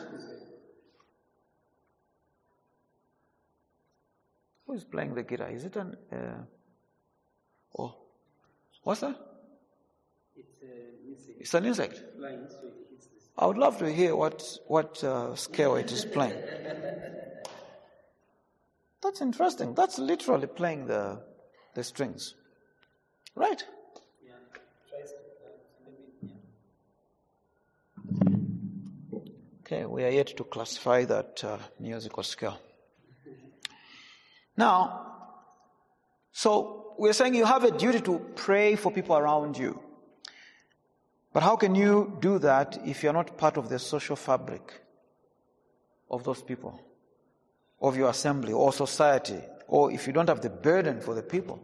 Who is playing the guitar? Is it an... Uh, oh. What's that? It's an insect. It's an insect? Flying, so it hits this. I would love to hear what, what uh, scale it is playing. That's interesting. That's literally playing the the strings. Right? Yeah. Tries to fly. Maybe, yeah. Okay, we are yet to classify that uh, musical scale. Now, so we're saying you have a duty to pray for people around you. But how can you do that if you're not part of the social fabric of those people, of your assembly or society, or if you don't have the burden for the people?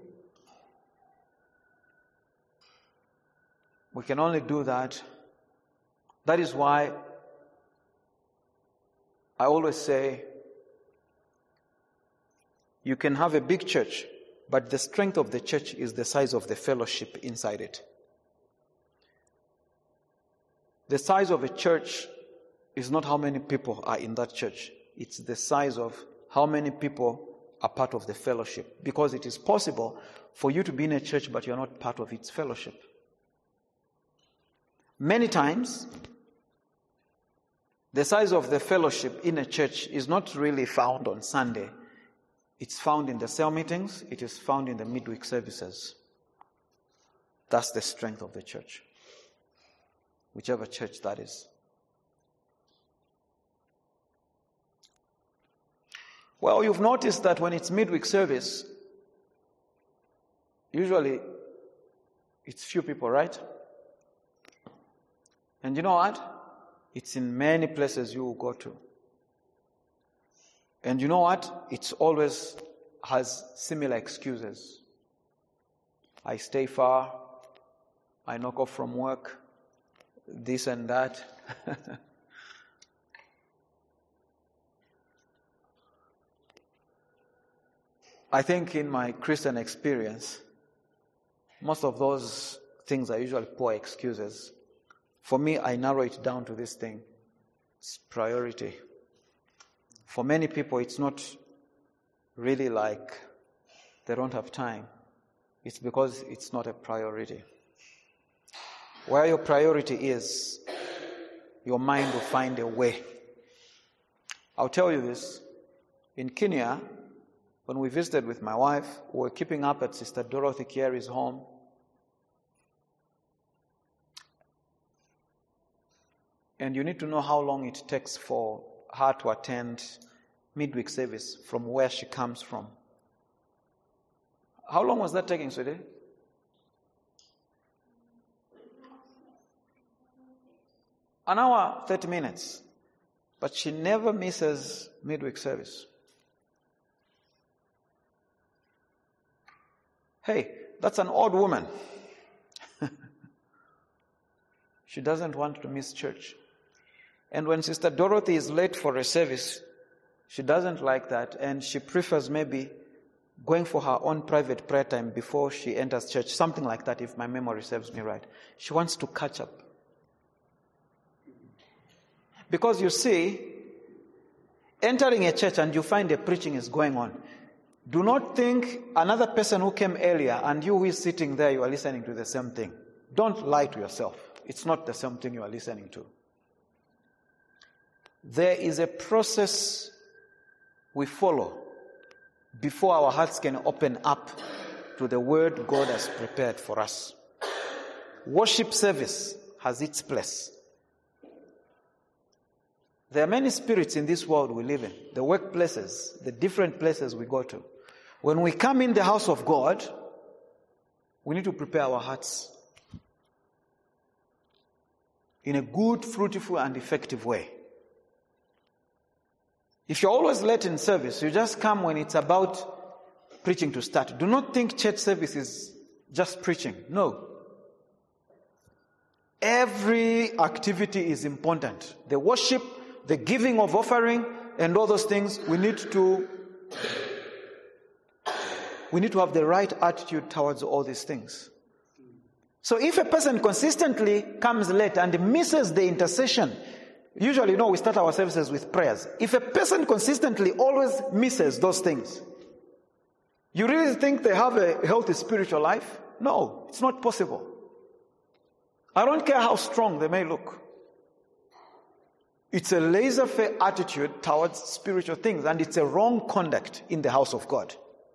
We can only do that. That is why I always say, you can have a big church, but the strength of the church is the size of the fellowship inside it. The size of a church is not how many people are in that church. It's the size of how many people are part of the fellowship. Because it is possible for you to be in a church, but you're not part of its fellowship. Many times, the size of the fellowship in a church is not really found on Sunday. It's found in the cell meetings. It is found in the midweek services. That's the strength of the church. Whichever church that is. Well, you've noticed that when it's midweek service, usually it's few people, right? And you know what? It's in many places you will go to. And you know what? It's always has similar excuses. I stay far. I knock off from work. This and that. I think in my Christian experience, most of those things are usually poor excuses. For me, I narrow it down to this thing. It's priority. For many people, it's not really like they don't have time. It's because it's not a priority. Where your priority is, your mind will find a way. I'll tell you this. In Kenya, when we visited with my wife, we were keeping up at Sister Dorothy Kieri's home. And you need to know how long it takes for her to attend midweek service from where she comes from. How long was that taking, sweetie? An hour, thirty minutes. But she never misses midweek service. Hey, that's an odd woman. She doesn't want to miss church. And when Sister Dorothy is late for a service, she doesn't like that, and she prefers maybe going for her own private prayer time before she enters church, something like that, if my memory serves me right. She wants to catch up. Because you see, entering a church and you find a preaching is going on, do not think another person who came earlier and you who is sitting there, you are listening to the same thing. Don't lie to yourself. It's not the same thing you are listening to. There is a process we follow before our hearts can open up to the word God has prepared for us. Worship service has its place. There are many spirits in this world we live in, the workplaces, the different places we go to. When we come in the house of God, we need to prepare our hearts in a good, fruitful, and effective way. If you're always late in service, you just come when it's about preaching to start. Do not think church service is just preaching. No. Every activity is important. The worship, the giving of offering, and all those things, we need to we need to have the right attitude towards all these things. So if a person consistently comes late and misses the intercession, usually, you know, we start our services with prayers. If a person consistently always misses those things, you really think they have a healthy spiritual life? No, it's not possible. I don't care how strong they may look. It's a laissez-faire attitude towards spiritual things, and it's a wrong conduct in the house of God.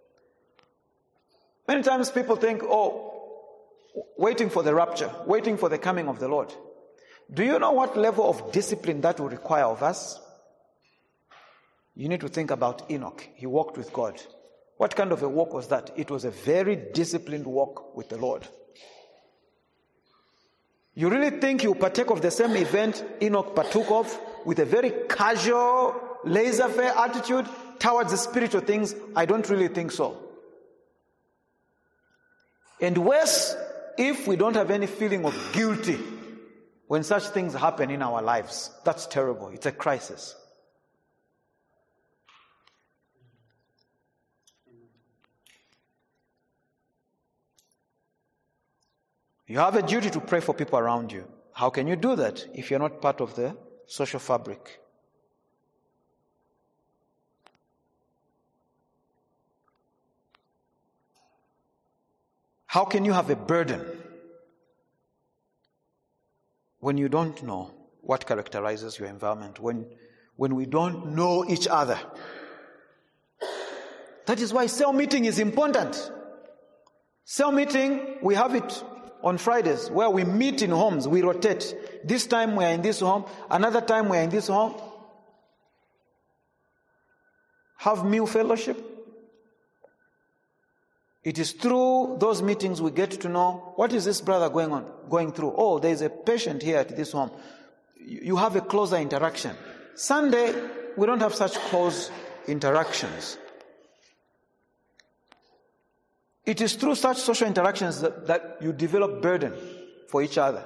Many times people think, oh, waiting for the rapture, waiting for the coming of the Lord. Do you know what level of discipline that will require of us? You need to think about Enoch. He walked with God. What kind of a walk was that? It was a very disciplined walk with the Lord. You really think you partake of the same event Enoch partook of with a very casual, laissez-faire attitude towards the spiritual things? I don't really think so. And worse, if we don't have any feeling of guilty when such things happen in our lives. That's terrible. It's a crisis. You have a duty to pray for people around you. How can you do that if you're not part of the social fabric? How can you have a burden when you don't know what characterizes your environment, when, when we don't know each other? That is why cell meeting is important. Cell meeting, we have it on Fridays, where we meet in homes, we rotate. This time we are in this home, another time we are in this home. Have meal fellowship. It is through those meetings we get to know, what is this brother going on, going through? Oh, there is a patient here at this home. You have a closer interaction. Sunday, we don't have such close interactions. It is through such social interactions that, that you develop burden for each other.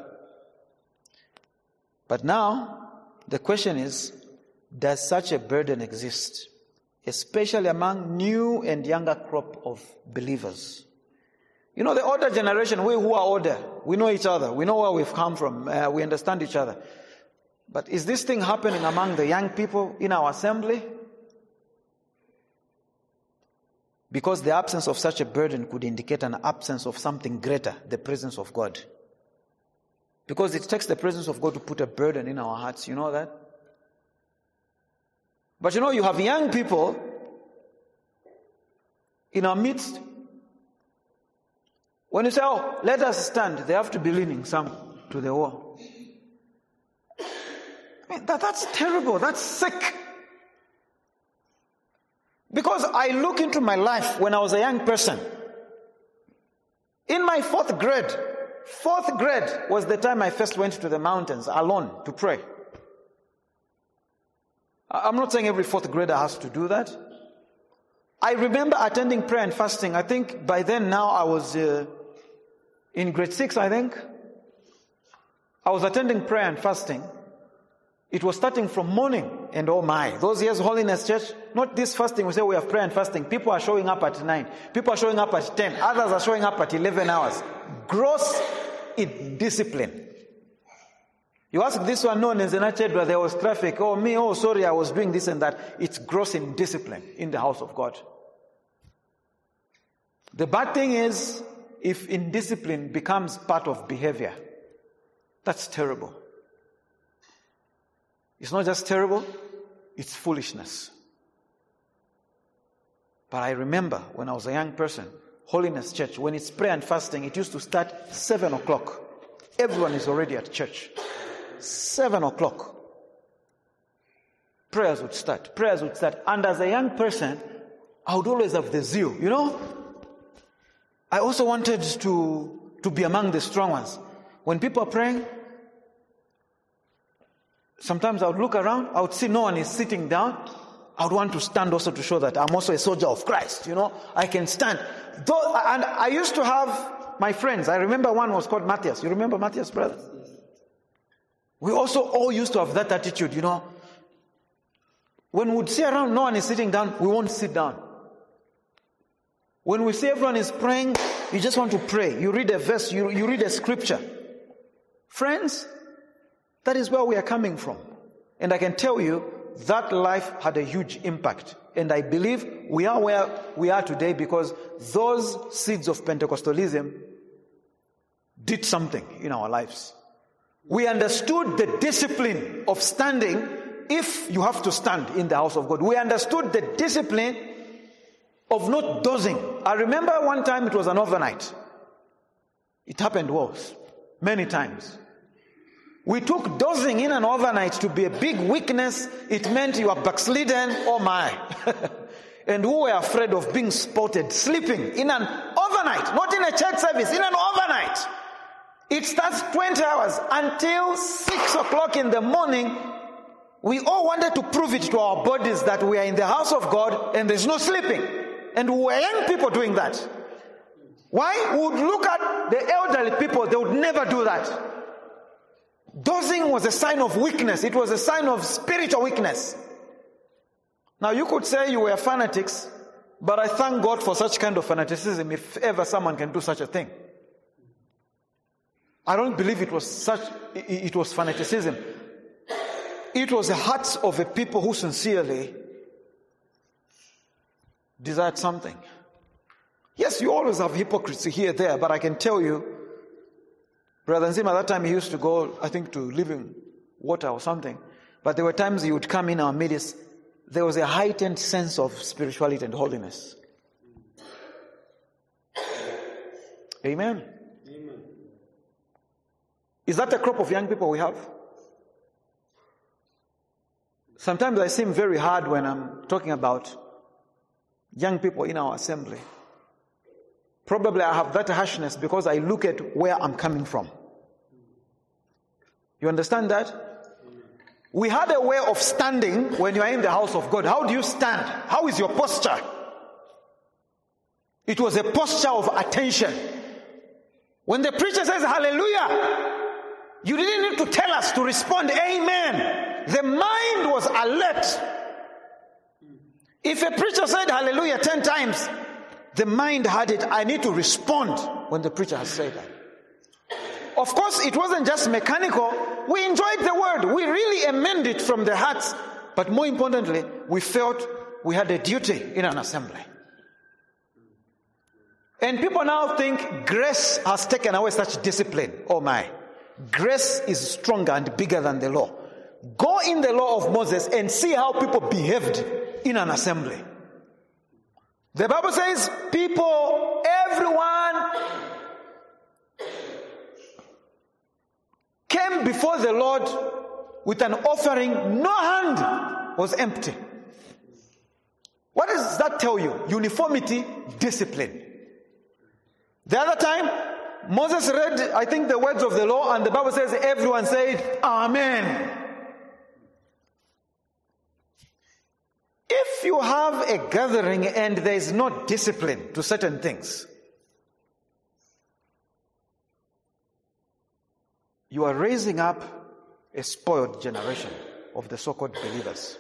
But now, the question is, does such a burden exist? Especially among new and younger crop of believers. You know, the older generation, we who are older, we know each other. We know where we've come from. Uh, we understand each other. But is this thing happening among the young people in our assembly? Because the absence of such a burden could indicate an absence of something greater, the presence of God. Because it takes the presence of God to put a burden in our hearts. You know that? But you know, you have young people in our midst. When you say, oh, let us stand, they have to be leaning some to the wall. I mean, that, that's terrible. That's sick. Because I look into my life when I was a young person. In my fourth grade, fourth grade was the time I first went to the mountains alone to pray. I'm not saying every fourth grader has to do that. I remember attending prayer and fasting. I think by then now I was uh, in grade six, I think. I was attending prayer and fasting. It was starting from morning, and oh my, those years Holiness Church, not this fasting, we say we have prayer and fasting. People are showing up at nine. People are showing up at ten. Others are showing up at eleven hours. Gross indiscipline. You ask this one, no, Nzenachedra, there was traffic. Oh, me, oh, sorry, I was doing this and that. It's gross indiscipline in the house of God. The bad thing is, if indiscipline becomes part of behavior, that's terrible. It's not just terrible, it's foolishness. But I remember when I was a young person, Holiness Church, when it's prayer and fasting, it used to start seven o'clock. Everyone is already at church. Seven o'clock. Prayers would start. Prayers would start. And as a young person, I would always have the zeal, you know. I also wanted to, to be among the strong ones. When people are praying, sometimes I would look around, I would see no one is sitting down. I would want to stand also to show that I'm also a soldier of Christ, you know. I can stand. Though, and I used to have my friends. I remember one was called Matthias. You remember Matthias, brother? We also all used to have that attitude, you know. When we'd see around no one is sitting down, we won't sit down. When we see everyone is praying, you just want to pray. You read a verse, you, you read a scripture. Friends, that is where we are coming from. And I can tell you, that life had a huge impact. And I believe we are where we are today because those seeds of Pentecostalism did something in our lives. We understood the discipline of standing if you have to stand in the house of God. We understood the discipline of not dozing. I remember one time it was an overnight. It happened once, many times. We took dozing in an overnight to be a big weakness. It meant you are backslidden, oh my. And we were afraid of being spotted, sleeping in an overnight, not in a church service, in an overnight. It starts twenty hours until six o'clock in the morning. We all wanted to prove it to our bodies that we are in the house of God and there's no sleeping. And we were young people doing that. Why? We would look at the elderly people, they would never do that. Dozing was a sign of weakness. It was a sign of spiritual weakness. Now you could say you were fanatics, but I thank God for such kind of fanaticism if ever someone can do such a thing. I don't believe it was such, it was fanaticism. It was the hearts of a people who sincerely desired something. Yes, you always have hypocrisy here and there, but I can tell you, Brother Nzima, that time he used to go, I think, to Living Water or something. But there were times he would come in our midst. There was a heightened sense of spirituality and holiness. Amen. Amen. Is that the crop of young people we have? Sometimes I seem very hard when I'm talking about young people in our assembly. Probably I have that harshness because I look at where I'm coming from. You understand that? We had a way of standing when you are in the house of God. How do you stand? How is your posture? It was a posture of attention. When the preacher says hallelujah, you didn't need to tell us to respond amen. The mind was alert. If a preacher said hallelujah ten times, the mind had it, I need to respond when the preacher has said that. Of course, it wasn't just mechanical. We enjoyed the word. We really amended it from the hearts. But more importantly, we felt we had a duty in an assembly. And people now think grace has taken away such discipline. Oh my. Grace is stronger and bigger than the law. Go in the law of Moses and see how people behaved in an assembly. The Bible says people, everyone came before the Lord with an offering. No hand was empty. What does that tell you? Uniformity, discipline. The other time, Moses read, I think, the words of the law, and the Bible says everyone said, Amen. If you have a gathering and there is no discipline to certain things, you are raising up a spoiled generation of the so-called believers.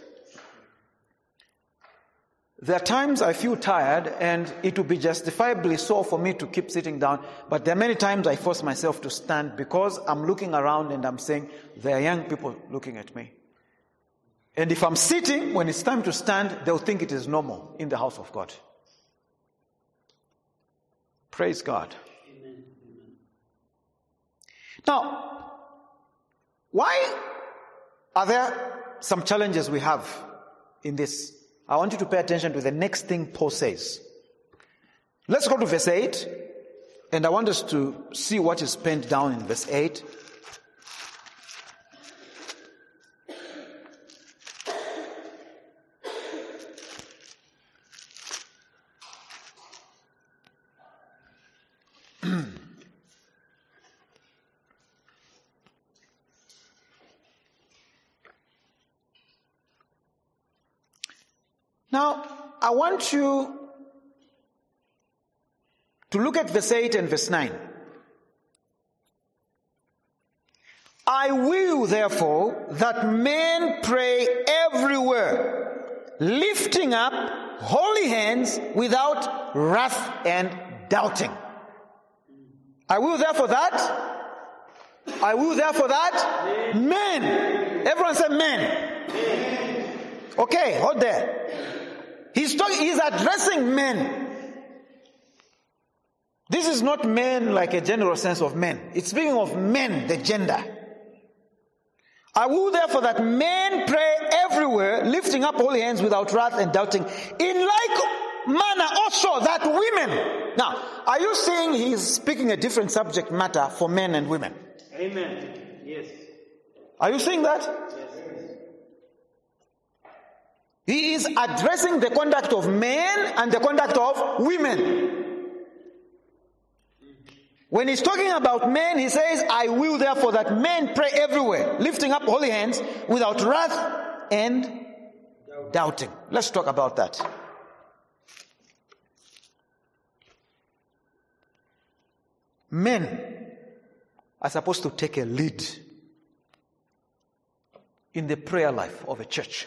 There are times I feel tired and it would be justifiably so for me to keep sitting down, but there are many times I force myself to stand because I'm looking around and I'm saying, there are young people looking at me. And if I'm sitting, when it's time to stand, they'll think it is normal in the house of God. Praise God. Amen. Now, why are there some challenges we have in this I want you to pay attention to the next thing Paul says. Let's go to verse eight, and I want us to see what is penned down in verse eight. Now, I want you to look at verse eight and verse nine. I will, therefore, that men pray everywhere, lifting up holy hands without wrath and doubting. I will, therefore, that. I will, therefore, that. Men. Everyone say men. Okay, hold there. He's talking, he's addressing men. This is not men like a general sense of men. It's speaking of men, the gender. I will therefore that men pray everywhere, lifting up holy hands without wrath and doubting. In like manner also that women. Now, are you saying he's speaking a different subject matter for men and women? Amen. Yes. Are you saying that? Yes. He is addressing the conduct of men and the conduct of women. When he's talking about men, he says, I will therefore that men pray everywhere, lifting up holy hands without wrath and doubting. Let's talk about that. Men are supposed to take a lead in the prayer life of a church.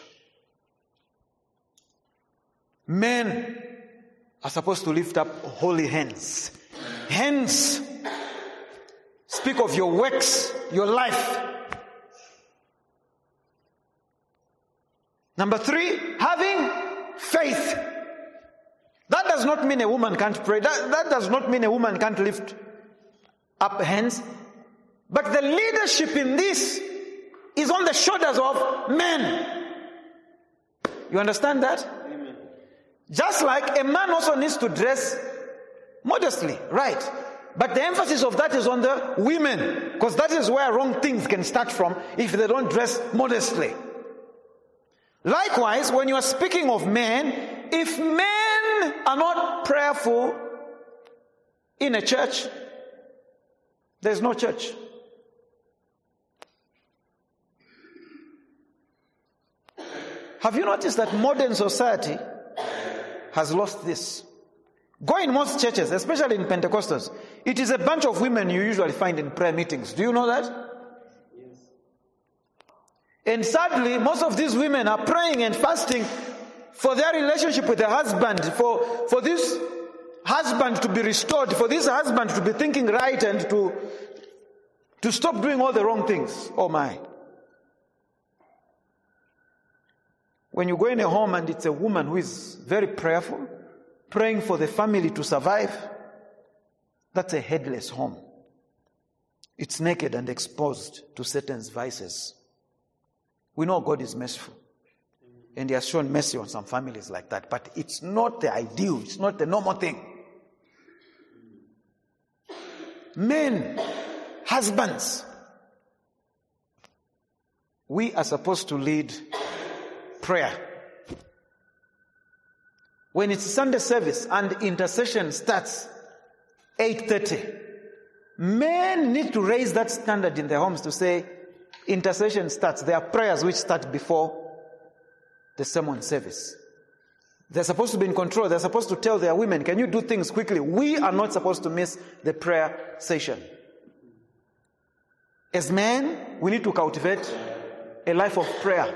Men are supposed to lift up holy hands. Hands speak of your works, your life. Number three, having faith. That does not mean a woman can't pray. That, that does not mean a woman can't lift up hands. But the leadership in this is on the shoulders of men. You understand that? Amen. Just like a man also needs to dress modestly, right? But the emphasis of that is on the women, because that is where wrong things can start from if they don't dress modestly. Likewise, when you are speaking of men, if men are not prayerful in a church, there's no church. Have you noticed that modern society has lost this? Go in most churches, especially in Pentecostals, it is a bunch of women you usually find in prayer meetings. Do you know that? Yes. And sadly, most of these women are praying and fasting for their relationship with their husband, for, for this husband to be restored, for this husband to be thinking right and to, to stop doing all the wrong things. Oh my. When you go in a home and it's a woman who is very prayerful, praying for the family to survive, that's a headless home. It's naked and exposed to Satan's vices. We know God is merciful. And He has shown mercy on some families like that. But it's not the ideal. It's not the normal thing. Men, husbands, we are supposed to lead prayer. When it's Sunday service and intercession starts eight thirty, men need to raise that standard in their homes to say, intercession starts. There are prayers which start before the sermon service. They're supposed to be in control. They're supposed to tell their women, can you do things quickly? We are not supposed to miss the prayer session. As men, we need to cultivate a life of prayer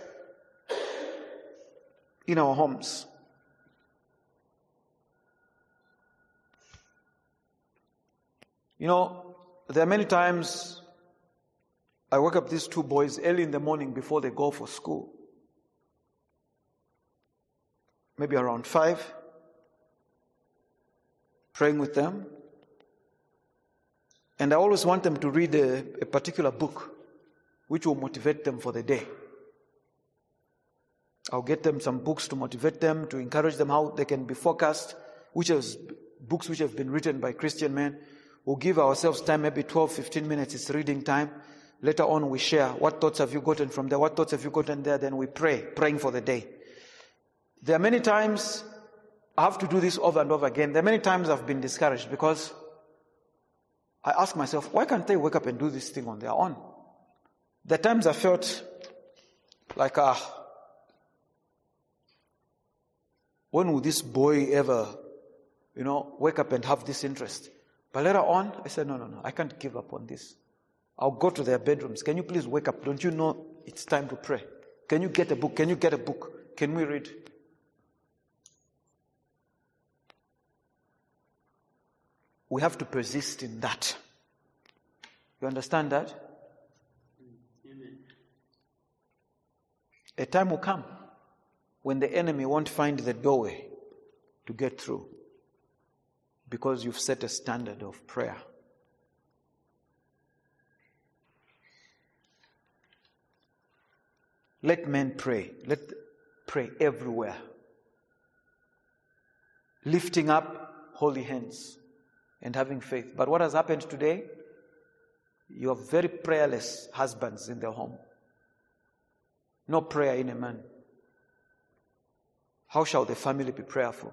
in our homes. You know, there are many times I wake up these two boys early in the morning before they go for school. Maybe around five, praying with them. And I always want them to read a, a particular book which will motivate them for the day. I'll get them some books to motivate them, to encourage them how they can be focused, which is books which have been written by Christian men. We'll give ourselves time, maybe twelve, fifteen minutes, it's reading time. Later on we share, what thoughts have you gotten from there, what thoughts have you gotten there, then we pray, praying for the day. There are many times, I have to do this over and over again, there are many times I've been discouraged because I ask myself, why can't they wake up and do this thing on their own? There are times I felt like, ah, when will this boy ever, you know, wake up and have this interest? But later on, I said, no, no, no, I can't give up on this. I'll go to their bedrooms. Can you please wake up? Don't you know it's time to pray? Can you get a book? Can you get a book? Can we read? We have to persist in that. You understand that? Amen. A time will come when the enemy won't find the doorway to get through because you've set a standard of prayer. Let men pray. Let pray everywhere. Lifting up holy hands and having faith. But what has happened today? You have very prayerless husbands in their home. No prayer in a man. How shall the family be prayerful?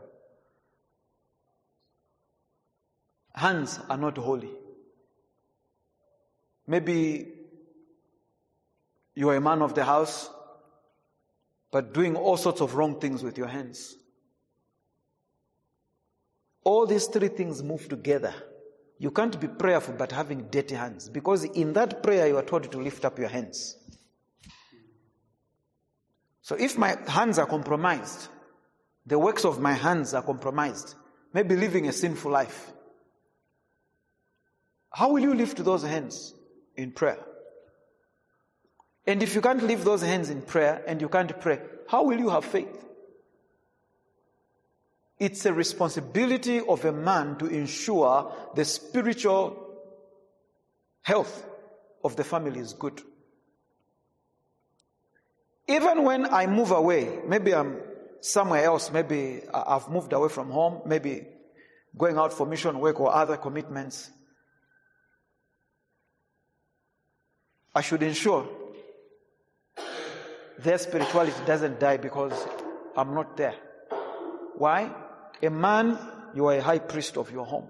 Hands are not holy. Maybe you are a man of the house, but doing all sorts of wrong things with your hands. All these three things move together. You can't be prayerful but having dirty hands, because in that prayer you are told to lift up your hands. So if my hands are compromised, the works of my hands are compromised, maybe living a sinful life, how will you lift those hands in prayer? And if you can't lift those hands in prayer and you can't pray, how will you have faith? It's a responsibility of a man to ensure the spiritual health of the family is good. Even when I move away, maybe I'm somewhere else, maybe I've moved away from home, maybe going out for mission work or other commitments, I should ensure their spirituality doesn't die because I'm not there. Why? A man, you are a high priest of your home.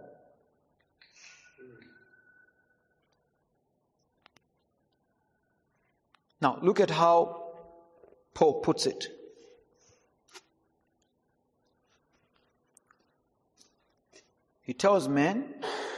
Now, look at how Paul puts it. He tells men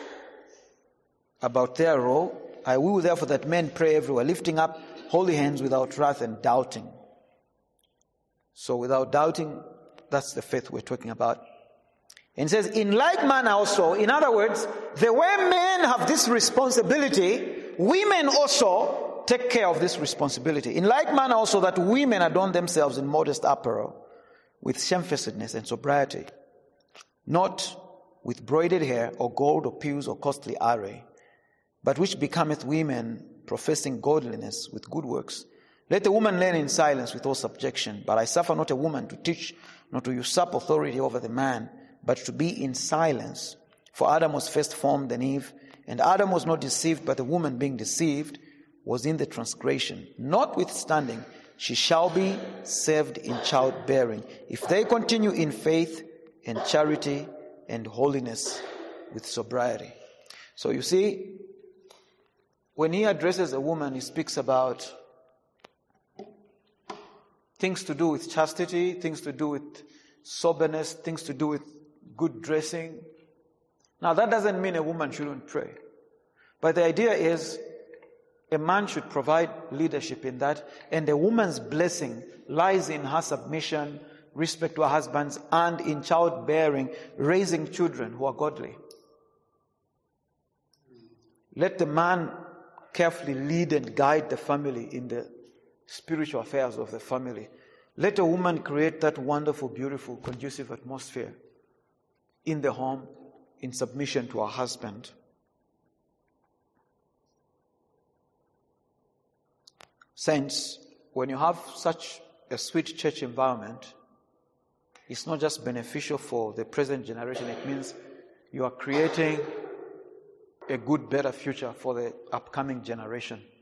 about their role. I will therefore that men pray everywhere, lifting up holy hands without wrath and doubting. So without doubting, that's the faith we're talking about. And it says, in like manner also, in other words, the way men have this responsibility, women also take care of this responsibility. In like manner also that women adorn themselves in modest apparel, with shamefacedness and sobriety, not with braided hair or gold or pews or costly array, but which becometh women professing godliness with good works. Let the woman learn in silence with all subjection. But I suffer not a woman to teach, nor to usurp authority over the man, but to be in silence. For Adam was first formed, then Eve. And Adam was not deceived, but the woman being deceived was in the transgression. Notwithstanding, she shall be saved in childbearing, if they continue in faith and charity and holiness with sobriety. So you see, when he addresses a woman, he speaks about things to do with chastity, things to do with soberness, things to do with good dressing. Now, that doesn't mean a woman shouldn't pray. But the idea is a man should provide leadership in that, and a woman's blessing lies in her submission, respect to her husbands, and in childbearing, raising children who are godly. Let the man carefully lead and guide the family in the spiritual affairs of the family. Let a woman create that wonderful, beautiful, conducive atmosphere in the home, in submission to her husband. Saints, when you have such a sweet church environment, it's not just beneficial for the present generation, it means you are creating a good, better future for the upcoming generation.